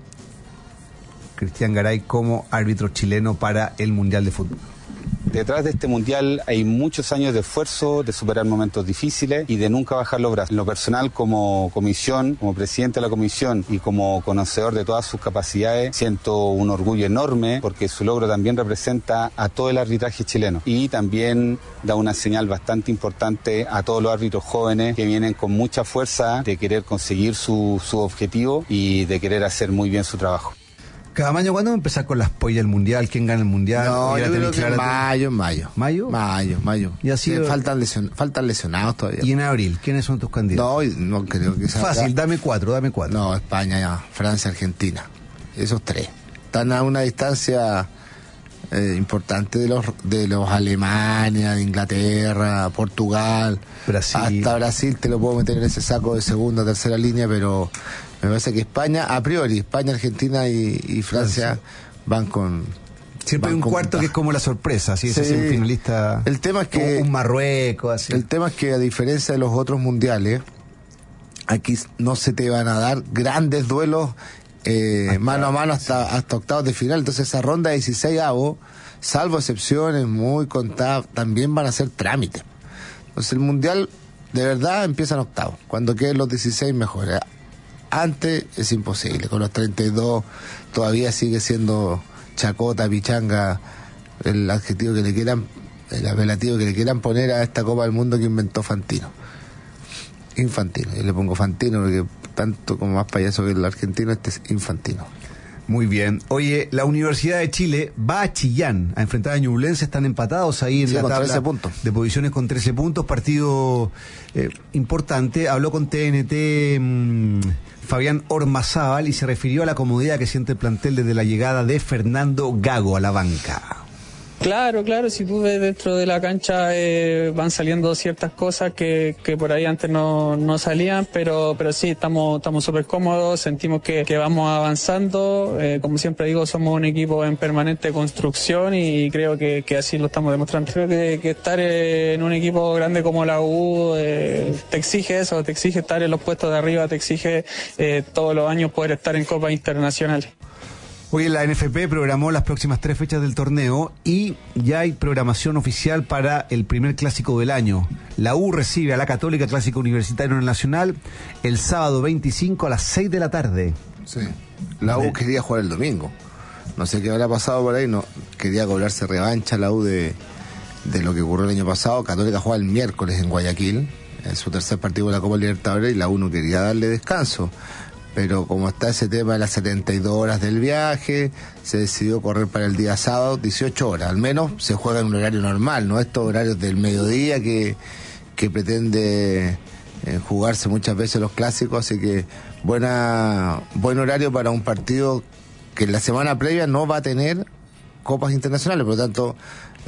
Cristian Garay como árbitro chileno para el Mundial de Fútbol. Detrás de este mundial hay muchos años de esfuerzo, de superar momentos difíciles y de nunca bajar los brazos. En lo personal, como comisión, como presidente de la comisión y como conocedor de todas sus capacidades, siento un orgullo enorme porque su logro también representa a todo el arbitraje chileno y también da una señal bastante importante a todos los árbitros jóvenes que vienen con mucha fuerza de querer conseguir su, su objetivo y de querer hacer muy bien su trabajo. Caamaño, ¿cuándo va a empezar con las pollas del mundial? ¿Quién gana el mundial? No, yo creo que en mayo, en mayo. ¿Mayo? Mayo, mayo. Y así eh, faltan, lesion, faltan lesionados todavía. ¿Y en abril? ¿Quiénes son tus candidatos? No, no creo que sea. Fácil, dame cuatro, dame cuatro. No, España, ya, Francia, Argentina. Esos tres. Están a una distancia eh, importante de los de los Alemania, de Inglaterra, Portugal, Brasil. Hasta Brasil te lo puedo meter en ese saco de segunda, tercera línea, pero me parece que España, a priori, España, Argentina y, y Francia van con... Siempre van hay un con cuarto ventaja. que es como la sorpresa, ¿sí? Sí. Ese semifinalista. El tema es que... Un Marruecos, así. El tema es que, a diferencia de los otros mundiales, aquí no se te van a dar grandes duelos eh, hasta, mano a mano hasta, sí. hasta octavos de final. Entonces esa ronda de dieciséis avos, salvo excepciones muy contadas, también van a ser trámites. Entonces el mundial de verdad empieza en octavos. Cuando queden los dieciséis mejores. Antes es imposible. Con los treinta y dos todavía sigue siendo chacota, pichanga, el adjetivo que le quieran, el apelativo que le quieran poner a esta Copa del Mundo que inventó Fantino. Infantino, yo le pongo Fantino porque tanto como más payaso que el argentino, este es Infantino. Muy bien. Oye, la Universidad de Chile va a Chillán a enfrentar a Ñublense, están empatados ahí en sí, la con tabla trece puntos. De posiciones con trece puntos, partido eh, importante. Habló con T N T mmm, Fabián Ormazábal y se refirió a la comodidad que siente el plantel desde la llegada de Fernando Gago a la banca. Claro, claro, si tú ves dentro de la cancha eh, van saliendo ciertas cosas que, que por ahí antes no, no salían, pero pero sí, estamos estamos súper cómodos, sentimos que, que vamos avanzando, eh, como siempre digo, somos un equipo en permanente construcción y creo que, que así lo estamos demostrando. Creo que, que estar en un equipo grande como la U eh, te exige eso, te exige estar en los puestos de arriba, te exige eh, todos los años poder estar en Copa Internacional. Hoy la N F P programó las próximas tres fechas del torneo y ya hay programación oficial para el primer clásico del año. La U recibe a la Católica, Clásico Universitario en el Nacional, el sábado veinticinco a las seis de la tarde. Sí. La U quería jugar el domingo. No sé qué habrá pasado por ahí, no quería cobrarse revancha la U de, de lo que ocurrió el año pasado. Católica juega el miércoles en Guayaquil, en su tercer partido de la Copa Libertadores, y la U no quería darle descanso. Pero como está ese tema de las setenta y dos horas del viaje, se decidió correr para el día sábado dieciocho horas. Al menos se juega en un horario normal, no estos horarios del mediodía que, que pretende eh, jugarse muchas veces los clásicos. Así que buena buen horario para un partido que en la semana previa no va a tener copas internacionales, por lo tanto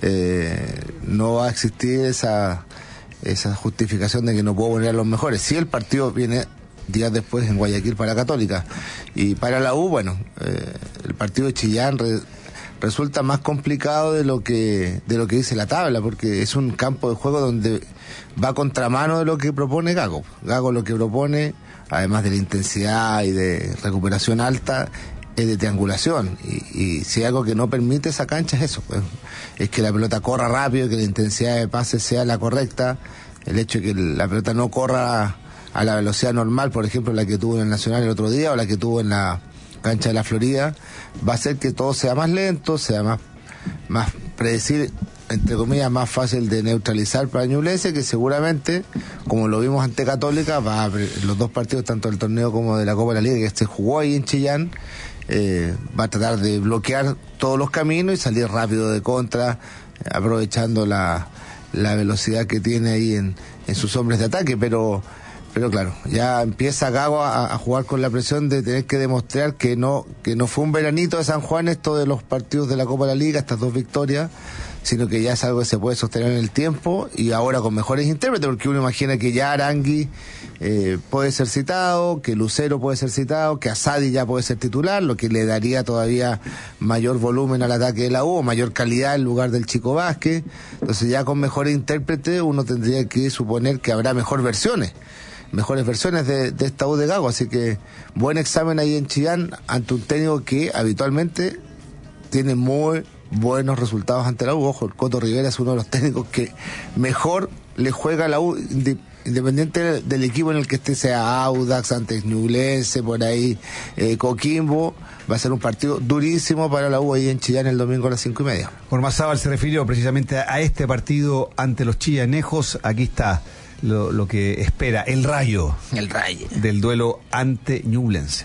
eh, no va a existir esa, esa justificación de que no puedo poner a los mejores. Si el partido viene días después en Guayaquil para Católica. Y para la U, bueno, eh, el partido de Chillán re, resulta más complicado de lo que de lo que dice la tabla, porque es un campo de juego donde va a contramano de lo que propone Gago. Gago lo que propone, además de la intensidad y de recuperación alta, es de triangulación. Y, y si algo que no permite esa cancha es eso, pues, es que la pelota corra rápido, que la intensidad de pase sea la correcta, el hecho de que la pelota no corra a la velocidad normal, por ejemplo la que tuvo en el Nacional el otro día o la que tuvo en la cancha de la Florida, va a hacer que todo sea más lento, sea más, más predecible, entre comillas, más fácil de neutralizar para Ñublense, que seguramente, como lo vimos ante Católica, va a, los dos partidos, tanto del torneo como de la Copa de la Liga, que se jugó ahí en Chillán, eh, va a tratar de bloquear todos los caminos y salir rápido de contra, aprovechando la, la velocidad que tiene ahí en, en sus hombres de ataque, pero Pero claro, ya empieza Gago a, a jugar con la presión de tener que demostrar que no que no fue un veranito de San Juan esto de los partidos de la Copa de la Liga, estas dos victorias, sino que ya es algo que se puede sostener en el tiempo y ahora con mejores intérpretes, porque uno imagina que ya Arangui eh, puede ser citado, que Lucero puede ser citado, que Asadi ya puede ser titular, lo que le daría todavía mayor volumen al ataque de la U, mayor calidad en lugar del Chico Vázquez. Entonces ya con mejores intérpretes uno tendría que suponer que habrá mejor versiones. mejores versiones de, de esta U de Gago, así que buen examen ahí en Chillán ante un técnico que habitualmente tiene muy buenos resultados ante la U. Ojo, el Coto Rivera es uno de los técnicos que mejor le juega a la U, independiente del equipo en el que esté, sea Audax, antes Ñublense, por ahí eh, Coquimbo. Va a ser un partido durísimo para la U ahí en Chillán el domingo a las cinco y media. Ormazábal se refirió precisamente a este partido ante los chillanejos. Aquí está Lo, lo que espera el Rayo, el Rayo del duelo ante Ñublense.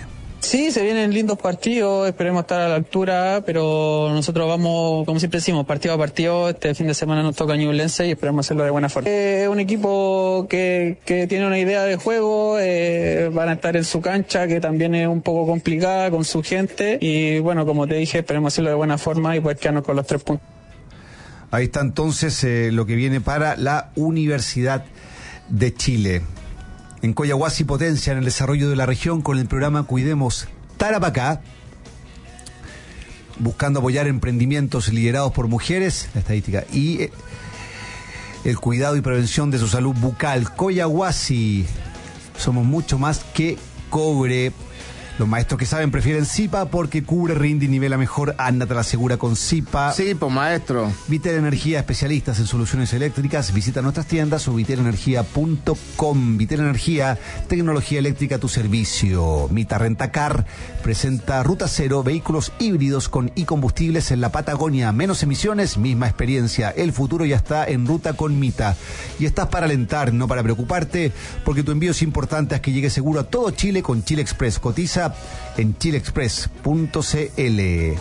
Sí, se vienen lindos partidos, esperemos estar a la altura, pero nosotros vamos, como siempre decimos, partido a partido. Este fin de semana nos toca Ñublense y esperemos hacerlo de buena forma. Es un equipo que, que tiene una idea de juego, eh, van a estar en su cancha, que también es un poco complicada con su gente, y bueno, como te dije, esperemos hacerlo de buena forma y poder quedarnos con los tres puntos. Ahí está entonces eh, lo que viene para la Universidad de Chile. En Coyahuasi potencia en el desarrollo de la región con el programa Cuidemos Tarapacá, buscando apoyar emprendimientos liderados por mujeres, la estadística, y eh, el cuidado y prevención de su salud bucal. Coyahuasi, somos mucho más que cobre. Los maestros que saben prefieren Zipa porque cubre, rinde y nivela mejor. Ándate a la segura con Zipa. Sí, pues maestro. Vitel Energía, especialistas en soluciones eléctricas. Visita nuestras tiendas o vitel energía punto com. Vitel Energía, tecnología eléctrica a tu servicio. Mita Rentacar presenta Ruta Cero, vehículos híbridos con y combustibles en la Patagonia. Menos emisiones, misma experiencia. El futuro ya está en ruta con Mita. Y estás para alentar, no para preocuparte, porque tu envío es importante, es que llegue seguro a todo Chile con Chile Express. Cotiza en chile express punto c l.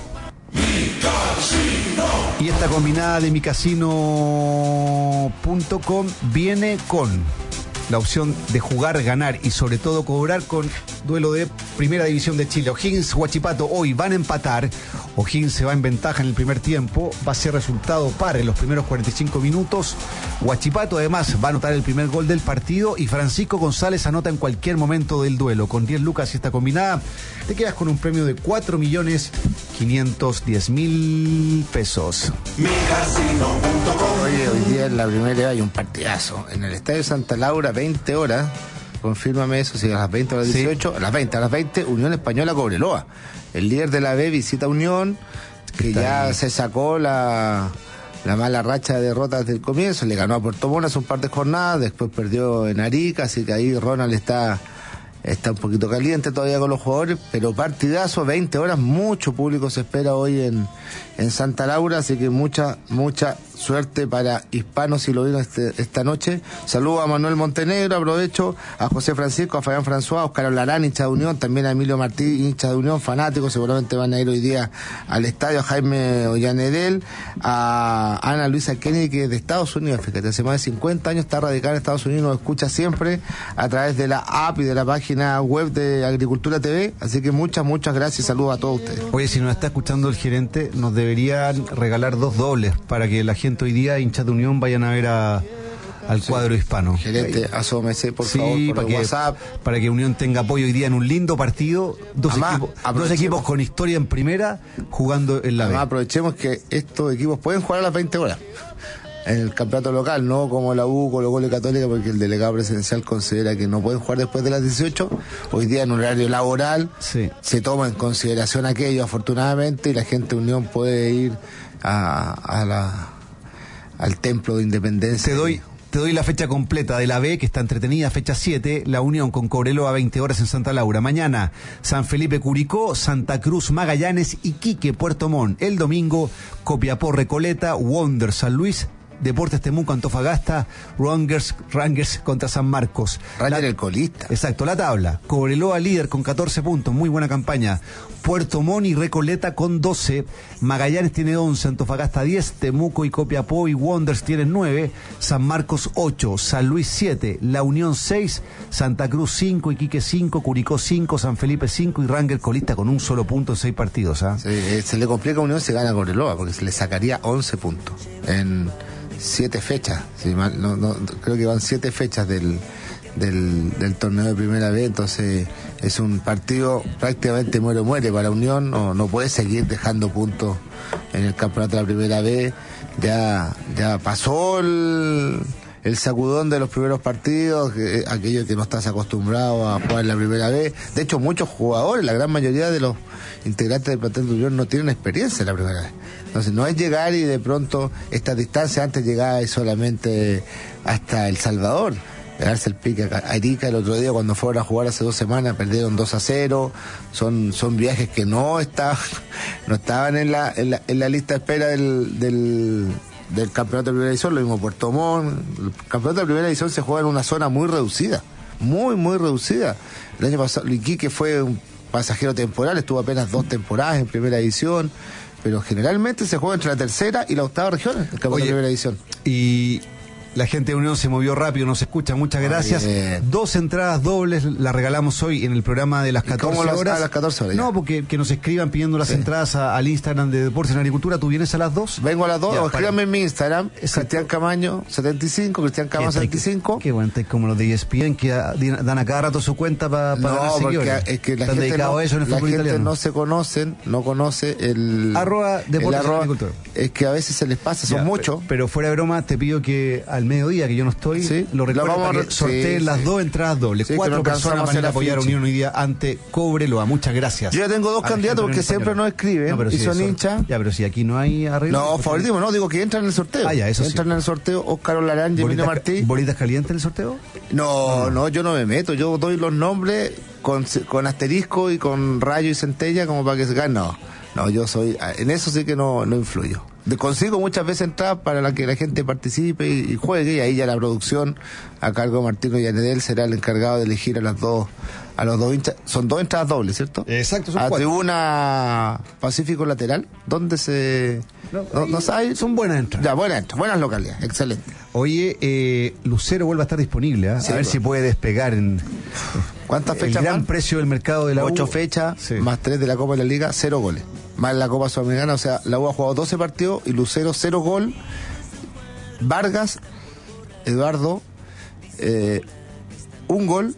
Y esta combinada de mi casino punto com viene con la opción de jugar, ganar y sobre todo cobrar con duelo de Primera División de Chile. O'Higgins, Huachipato hoy van a empatar. O'Higgins se va en ventaja en el primer tiempo. Va a ser resultado par en los primeros cuarenta y cinco minutos. Huachipato además va a anotar el primer gol del partido y Francisco González anota en cualquier momento del duelo. Con diez lucas y esta combinada te quedas con un premio de cuatro millones quinientos diez mil pesos. mi casino punto com. Oye, hoy día en la primera hay un partidazo. En el Estadio Santa Laura, veinte horas. Confírmame eso, si a las veinte o a las dieciocho, sí. a las veinte, a las veinte, Unión Española Cobreloa. El líder de la B visita Unión, que ya ahí se sacó la, la mala racha de derrotas desde el comienzo, le ganó a Puerto Montt hace un par de jornadas, después perdió en Arica, así que ahí Ronald está, está un poquito caliente todavía con los jugadores, pero partidazo, veinte horas, mucho público se espera hoy en, en Santa Laura, así que mucha, mucha suerte para hispanos si lo vieron este, esta noche. Saludos a Manuel Montenegro, aprovecho, a José Francisco, a Fabián François, a Oscar Olarán, hincha de Unión, también a Emilio Martí, hincha de Unión, fanáticos, seguramente van a ir hoy día al estadio, a Jaime Ollanedel, a Ana Luisa Kennedy, que es de Estados Unidos, fíjate, hace más de cincuenta años está radicada en Estados Unidos, nos escucha siempre a través de la app y de la página web de Agricultura T V, así que muchas, muchas gracias, saludos a todos ustedes. Oye, si nos está escuchando el gerente, nos deberían regalar dos dobles para que la gente hoy día, hinchas de Unión, vayan a ver a, al cuadro sí, hispano. Gerente, asómese por sí, favor por para el que, WhatsApp. Para que Unión tenga apoyo hoy día en un lindo partido. Dos, Además, equipos, dos equipos con historia en primera jugando en la Además, B. Aprovechemos que estos equipos pueden jugar a las veinte horas en el campeonato local, no como la U, Colo Colo y Católica, porque el delegado presidencial considera que no pueden jugar después de las dieciocho. Hoy día en horario laboral sí. se toma en consideración aquello, afortunadamente, y la gente de Unión puede ir a, a la, al Templo de Independencia. Te doy, te doy la fecha completa de la B, que está entretenida, fecha siete, la Unión con Cobreloa a veinte horas en Santa Laura. Mañana, San Felipe Curicó, Santa Cruz Magallanes, Iquique Puerto Montt. El domingo, Copiapó Recoleta, Wander San Luis, Deportes Temuco Antofagasta, Rangers, Rangers contra San Marcos. Rangers el colista. Exacto, la tabla. Cobreloa líder con catorce puntos, muy buena campaña. Puerto Montt y Recoleta con doce, Magallanes tiene once, Antofagasta diez, Temuco y Copiapó y Wanderers tienen nueve, San Marcos ocho, San Luis siete, La Unión seis, Santa Cruz cinco, Iquique cinco, Curicó cinco, San Felipe cinco y Rangers colista con un solo punto en seis partidos. ¿eh? Sí, eh, se le complica a Unión, se gana Cobreloa porque se le sacaría once puntos en siete fechas, si mal, no, no, creo que van siete fechas del, del, del torneo de Primera B, entonces es un partido prácticamente muere muere para Unión, no, no puede seguir dejando puntos en el campeonato de la Primera B, ya, ya pasó el, el sacudón de los primeros partidos, que, aquello que no estás acostumbrado a jugar en la Primera B, de hecho muchos jugadores, la gran mayoría de los integrantes del plantel de Unión no tienen experiencia en la Primera B. Entonces no es llegar y de pronto esta distancia, antes llegaba solamente hasta El Salvador, darse el pique a Arica el otro día cuando fueron a jugar hace dos semanas, perdieron dos a cero, son, son viajes que no estaban, no estaban en la, en la, en la lista de espera del, del, del campeonato de Primera División, lo mismo Puerto Montt. El campeonato de Primera División se juega en una zona muy reducida, muy muy reducida. El año pasado Iquique fue un pasajero temporal, estuvo apenas dos temporadas en primera división, pero generalmente se juega entre la tercera y la octava región, el campeonato de primera división. Y la gente de Unión se movió rápido, nos escucha, muchas gracias. Bien. Dos entradas dobles las regalamos hoy en el programa de las catorce ¿Cómo horas. A las catorce horas? No, porque que nos escriban pidiendo las sí. entradas a, al Instagram de Deportes en Agricultura. ¿Tú vienes a las dos? Vengo a las dos, ya, o escríbanme en mi Instagram, Exacto. Cristian Camaño setenta y cinco, Cristian Camaño setenta y cinco. Qué bueno, como los de E S P N que dan a cada rato su cuenta para pa no, ganar seguidores. Porque es que la gente, no, a eso en el la gente italiano. no se conocen, no conoce el... Arroba Deportes en Agricultura. Es que a veces se les pasa, son ya, muchos. Pero, pero fuera de broma, te pido que al mediodía, que yo no estoy, sí, lo recuerdo para que sorteen sí, las sí. dos entradas dobles. Sí, Cuatro personas van a ir a apoyar a Unión hoy día ante Cobreloa. Muchas gracias. Yo ya tengo dos candidatos porque siempre nos escriben no, y si son hinchas. Ya, pero si aquí no hay arreglo. No, favoritismo, no, digo que entran en el sorteo. Ah, ya, eso Entran sí. en el sorteo Óscar Olarán y Emilio Martí. ¿Bolitas calientes en el sorteo? No, no, no, yo no me meto. Yo doy los nombres con, con asterisco y con rayo y centella como para que se ganen. No, no, yo soy. En eso sí que no, no influyo. De, consigo muchas veces entradas para la que la gente participe y, y juegue, y ahí ya la producción a cargo de Martino Yanedel será el encargado de elegir a las dos a los dos hinchas. Son dos entradas dobles, ¿cierto? Exacto, son a cuatro. Tribuna Pacífico Lateral, donde se no, no, no sabe, son buenas entradas. Ya, buenas entradas, buenas localidades, excelente. Oye, eh, Lucero vuelve a estar disponible, ¿eh? Sí, a ver bueno. si puede despegar en ¿cuántas fechas? El gran man? precio del mercado de la Ocho U. fechas, sí. más tres de la Copa de la Liga, cero goles. Más la Copa Sudamericana, o sea, la U ha jugado doce partidos y Lucero cero gol. Vargas, Eduardo, eh, un gol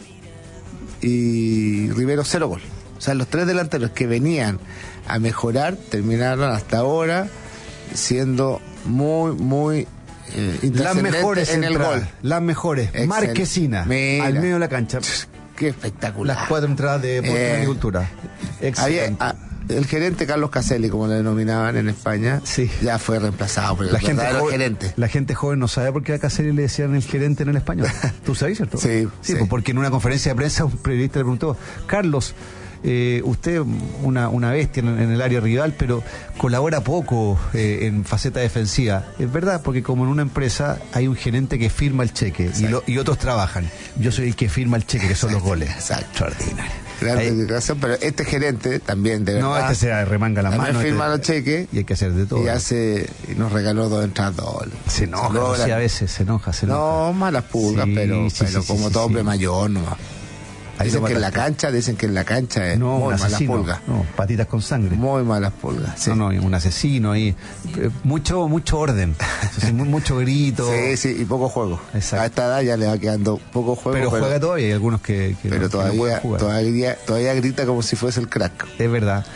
y Rivero cero gol. O sea, los tres delanteros que venían a mejorar terminaron hasta ahora siendo muy, muy eh, las mejores en el gol. Las mejores. Excelente. Marquesina, Mira. al medio de la cancha. Qué espectacular. Las cuatro entradas de Deportes en Agricultura. Excelente. Había, el gerente Carlos Caselli, como le denominaban en España, sí. ya fue reemplazado por el la gente joven, gerente. La gente joven no sabe por qué a Caselli le decían el gerente en el español. ¿Tú sabes, cierto? Sí, sí, sí. Pues porque en una conferencia de prensa un periodista le preguntó, Carlos, eh, usted una, una bestia en, en el área rival, pero colabora poco eh, en faceta defensiva. Es verdad, porque como en una empresa hay un gerente que firma el cheque y, lo, y otros trabajan. Yo soy el que firma el cheque, que son los goles. Exacto. Extraordinario. Gran declaración, pero este gerente también, de verdad. No, este se remanga la mano. firma este, los cheques. Y hay que hacer de todo. Y hace, y nos regaló dos entradas dobles. Se enoja, no, sí, a veces se enoja, se enoja. No, malas pulgas, sí, pero, sí, pero sí, como sí, todo hombre sí. mayor, no. Dicen que en la cancha, dicen que en la cancha es no, muy malas pulgas. No, patitas con sangre. Muy malas pulgas. Sí. No, no, un asesino ahí. Mucho, mucho orden. Sí, mucho grito. Sí, sí, y poco juego. Exacto. A esta edad ya le va quedando poco juego. Pero, pero juega todavía, hay algunos que, que pero no, todavía, que no todavía, todavía grita como si fuese el crack. Es verdad.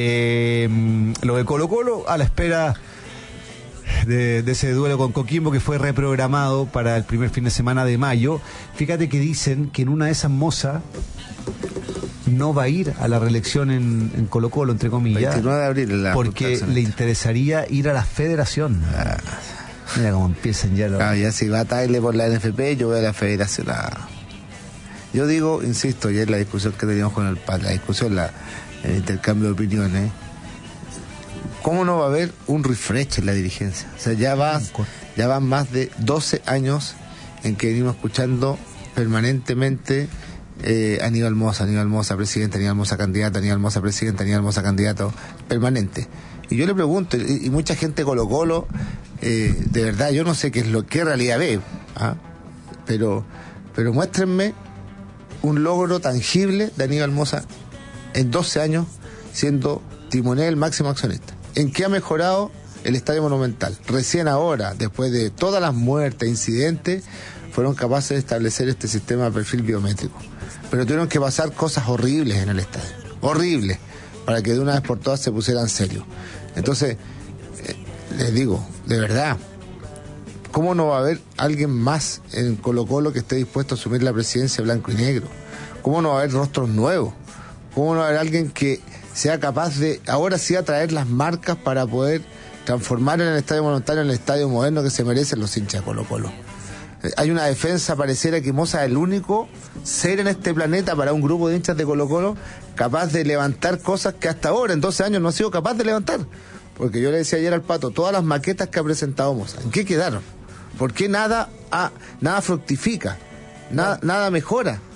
Eh, lo de Colo Colo, a la espera De, de ese duelo con Coquimbo que fue reprogramado para el primer fin de semana de mayo. Fíjate que dicen que en una de esas Moza no va a ir a la reelección en, en Colo Colo, entre comillas, veintinueve de abril la porque le interesaría ir a la federación. Ah, mira cómo empiezan ya los... Claro, ya si va a Taile por la N F P, yo voy a la federación. Ah. Yo digo, insisto, ayer la discusión que teníamos con el padre, la discusión, la, el intercambio de opiniones, ¿cómo no va a haber un refresh en la dirigencia? O sea, ya va, ya van más de doce años en que venimos escuchando permanentemente eh, Aníbal Moza, Aníbal Moza presidente, Aníbal Moza candidato, Aníbal Moza presidente, Aníbal Moza candidato, permanente. Y yo le pregunto, y, y mucha gente Colo Colo, eh, de verdad, yo no sé qué es lo que realidad ve, ¿ah? pero, pero muéstrenme un logro tangible de Aníbal Moza en doce años siendo timonel máximo accionista. ¿En qué ha mejorado el Estadio Monumental? Recién ahora, después de todas las muertes, incidentes, fueron capaces de establecer este sistema de perfil biométrico. Pero tuvieron que pasar cosas horribles en el estadio. Horribles. Para que de una vez por todas se pusieran serio. Entonces, eh, les digo, de verdad, ¿cómo no va a haber alguien más en Colo Colo que esté dispuesto a asumir la presidencia blanco y negro? ¿Cómo no va a haber rostros nuevos? ¿Cómo no va a haber alguien que sea capaz de, ahora sí, atraer las marcas para poder transformar en el Estadio Monumental en el estadio moderno que se merecen los hinchas de Colo Colo? Eh, hay una defensa, pareciera que Moza es el único ser en este planeta para un grupo de hinchas de Colo Colo capaz de levantar cosas que hasta ahora, en doce años, no ha sido capaz de levantar. Porque yo le decía ayer al Pato, todas las maquetas que ha presentado Moza, ¿en qué quedaron? ¿Por qué nada, ah, nada fructifica? Nada, nada mejora.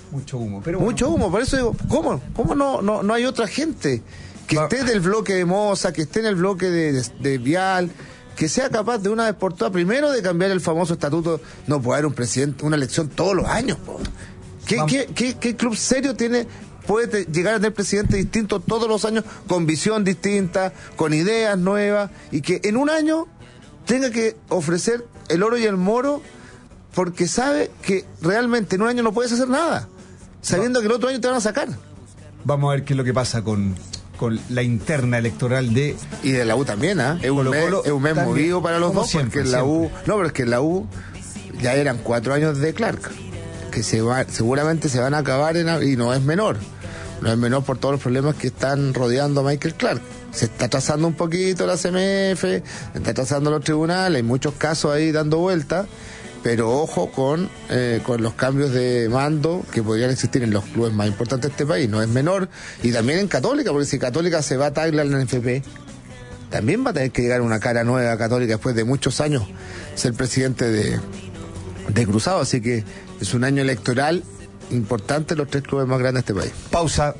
Mucho humo, pero Mucho bueno. humo, por eso digo, ¿cómo? ¿Cómo no, no, no hay otra gente que Va. esté del bloque de Moza, que esté en el bloque de, de, de Vial, que sea capaz de una vez por todas, primero de cambiar el famoso estatuto, no puede haber un presidente, una elección todos los años, po. ¿Qué, qué, qué, qué club serio tiene, puede te, llegar a tener presidente distinto todos los años, con visión distinta, con ideas nuevas, y que en un año tenga que ofrecer el oro y el moro porque sabe que realmente en un año no puedes hacer nada, sabiendo que el otro año te van a sacar? Vamos a ver qué es lo que pasa con, con la interna electoral de... Y de la U también, ¿ah? ¿eh? Es un Colo mes, Colo es un mes también, movido para los como dos, siempre, porque en la U... siempre. No, pero es que en la U ya eran cuatro años de Clark, que se va, seguramente se van a acabar, en, y no es menor. No es menor por todos los problemas que están rodeando a Michael Clark. Se está atrasando un poquito la C M F, se está atrasando los tribunales, hay muchos casos ahí dando vueltas, pero ojo con, eh, con los cambios de mando que podrían existir en los clubes más importantes de este país. No es menor. Y también en Católica, porque si Católica se va a Tagla en la N F P, también va a tener que llegar una cara nueva a Católica después de muchos años ser presidente de, de Cruzado. Así que es un año electoral importante en los tres clubes más grandes de este país. Pausa.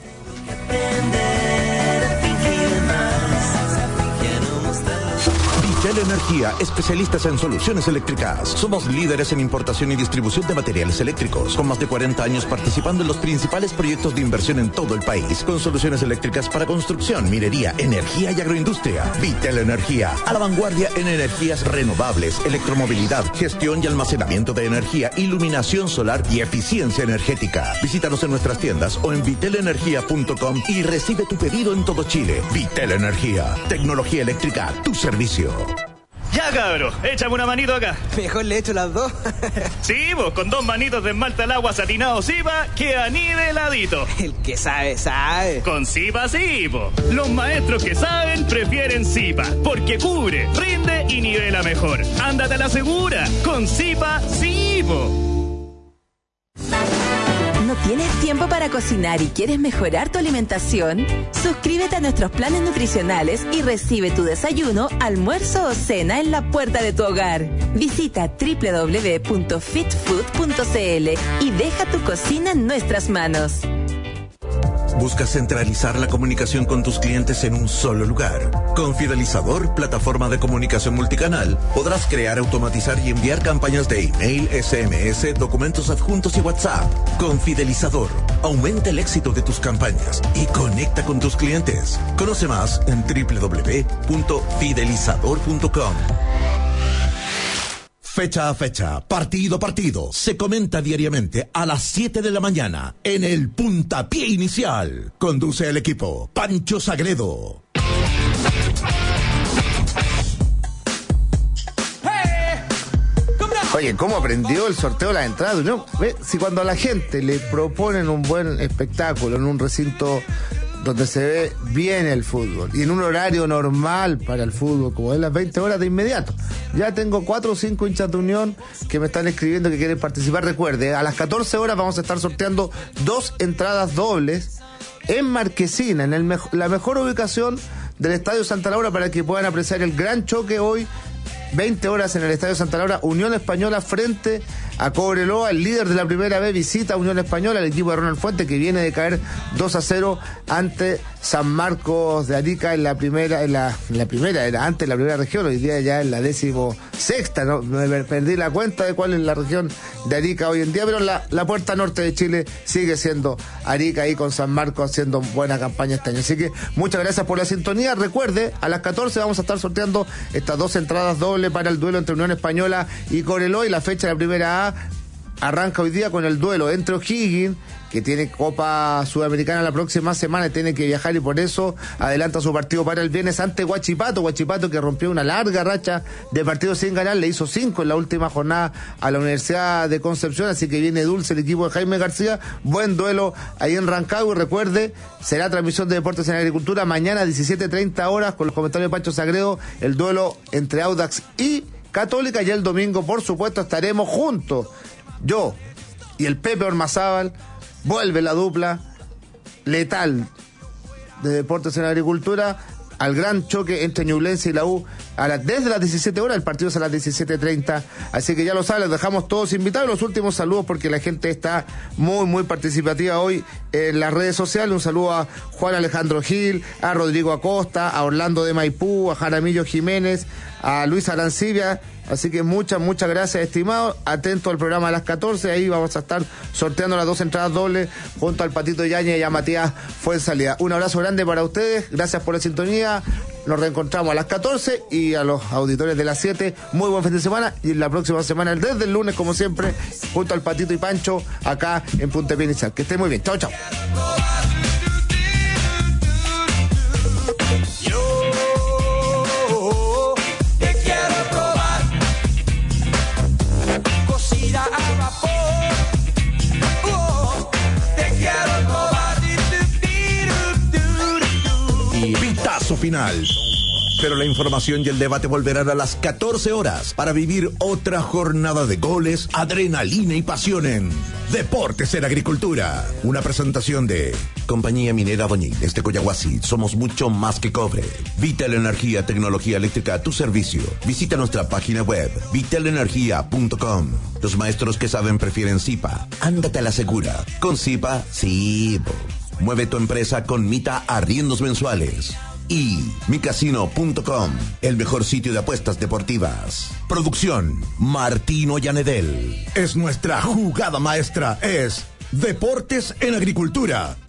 Vitel Energía, especialistas en soluciones eléctricas. Somos líderes en importación y distribución de materiales eléctricos, con más de cuarenta años participando en los principales proyectos de inversión en todo el país, con soluciones eléctricas para construcción, minería, energía y agroindustria. Vitel Energía, a la vanguardia en energías renovables, electromovilidad, gestión y almacenamiento de energía, iluminación solar y eficiencia energética. Visítanos en nuestras tiendas o en vitel energía punto com y recibe tu pedido en todo Chile. Vitel Energía, tecnología eléctrica a tu servicio. Ya, cabro, échame una manito acá. Mejor le echo las dos. Sí, vos, con dos manitos de esmalta al agua satinado Zipa, queda niveladito. El que sabe, sabe. Con Zipa sí, po. Los maestros que saben prefieren Zipa, porque cubre, rinde y nivela mejor. Ándate a la segura, con Zipa sí, po. ¿No tienes tiempo para cocinar y quieres mejorar tu alimentación? Suscríbete a nuestros planes nutricionales y recibe tu desayuno, almuerzo o cena en la puerta de tu hogar. Visita doble u doble u doble u punto fit food punto c l y deja tu cocina en nuestras manos. ¿Buscas centralizar la comunicación con tus clientes en un solo lugar? Con Fidelizador, plataforma de comunicación multicanal, podrás crear, automatizar y enviar campañas de email, S M S, documentos adjuntos y WhatsApp. Con Fidelizador, aumenta el éxito de tus campañas y conecta con tus clientes. Conoce más en doble u doble u doble u punto fidelizador punto com. Fecha a fecha, partido a partido, se comenta diariamente a las siete de la mañana en el Puntapié Inicial. Conduce el equipo Pancho Sagredo. Oye, ¿cómo aprendió el sorteo de las entradas? ¿No? ¿Ve? Si cuando a la gente le proponen un buen espectáculo en un recinto donde se ve bien el fútbol y en un horario normal para el fútbol, como es las veinte horas, de inmediato. Ya tengo cuatro o cinco hinchas de Unión que me están escribiendo que quieren participar. Recuerde, a las catorce horas vamos a estar sorteando dos entradas dobles en Marquesina, en el mejo- la mejor ubicación del Estadio Santa Laura, para que puedan apreciar el gran choque hoy, veinte horas en el Estadio Santa Laura. Unión Española frente a Cobreloa, el líder de la primera B visita a Unión Española, el equipo de Ronald Fuente, que viene de caer dos a cero ante San Marcos de Arica en la primera, en la, en la primera, era antes la primera región, hoy día ya en la décimo sexta, ¿no? Me perdí la cuenta de cuál es la región de Arica hoy en día, pero la, la puerta norte de Chile sigue siendo Arica, ahí con San Marcos haciendo buena campaña este año. Así que muchas gracias por la sintonía. Recuerde, a las catorce vamos a estar sorteando estas dos entradas dobles para el duelo entre Unión Española y Cobreloa, y la fecha de la primera A arranca hoy día con el duelo entre O'Higgins, que tiene Copa Sudamericana la próxima semana y tiene que viajar, y por eso adelanta su partido para el viernes ante Huachipato. Huachipato, que rompió una larga racha de partidos sin ganar, le hizo cinco en la última jornada a la Universidad de Concepción, así que viene dulce el equipo de Jaime García. Buen duelo ahí en Rancagua, y recuerde, será transmisión de Deportes en Agricultura mañana a diecisiete treinta horas con los comentarios de Pancho Sagredo, el duelo entre Audax y Católica, y el domingo, por supuesto, estaremos juntos, yo y el Pepe Ormazábal. Vuelve la dupla letal de Deportes en Agricultura al gran choque entre Ñublense y la U a las, desde las diecisiete horas, el partido es a las diecisiete treinta, así que ya lo saben, les dejamos todos invitados. Los últimos saludos porque la gente está muy, muy participativa hoy en las redes sociales. Un saludo a Juan Alejandro Gil, a Rodrigo Acosta, a Orlando de Maipú, a Jaramillo Jiménez, a Luis Arancibia. Así que muchas, muchas gracias, estimados. Atento al programa a las catorce. Ahí vamos a estar sorteando las dos entradas dobles junto al Patito Yañez y a Matías Fuenzalía. Un abrazo grande para ustedes. Gracias por la sintonía. Nos reencontramos a las catorce y a los auditores de las siete. Muy buen fin de semana. Y la próxima semana, desde el lunes, como siempre, junto al Patito y Pancho, acá en Punta Pie Inicial. Que estén muy bien. Chao, chao. Pitazo final. Pero la información y el debate volverán a las catorce horas para vivir otra jornada de goles, adrenalina y pasión en Deportes en Agricultura. Una presentación de Compañía Minera Doñín, desde Coyahuasi. Somos mucho más que cobre. Vital Energía, tecnología eléctrica a tu servicio. Visita nuestra página web, vital energía punto com. Los maestros que saben prefieren Zipa. Ándate a la segura. Con Zipa, sí. Mueve tu empresa con Mita Arriendos Mensuales. Y mi casino punto com, el mejor sitio de apuestas deportivas. Producción, Martino Llanedel. Es nuestra jugada maestra, es Deportes en Agricultura.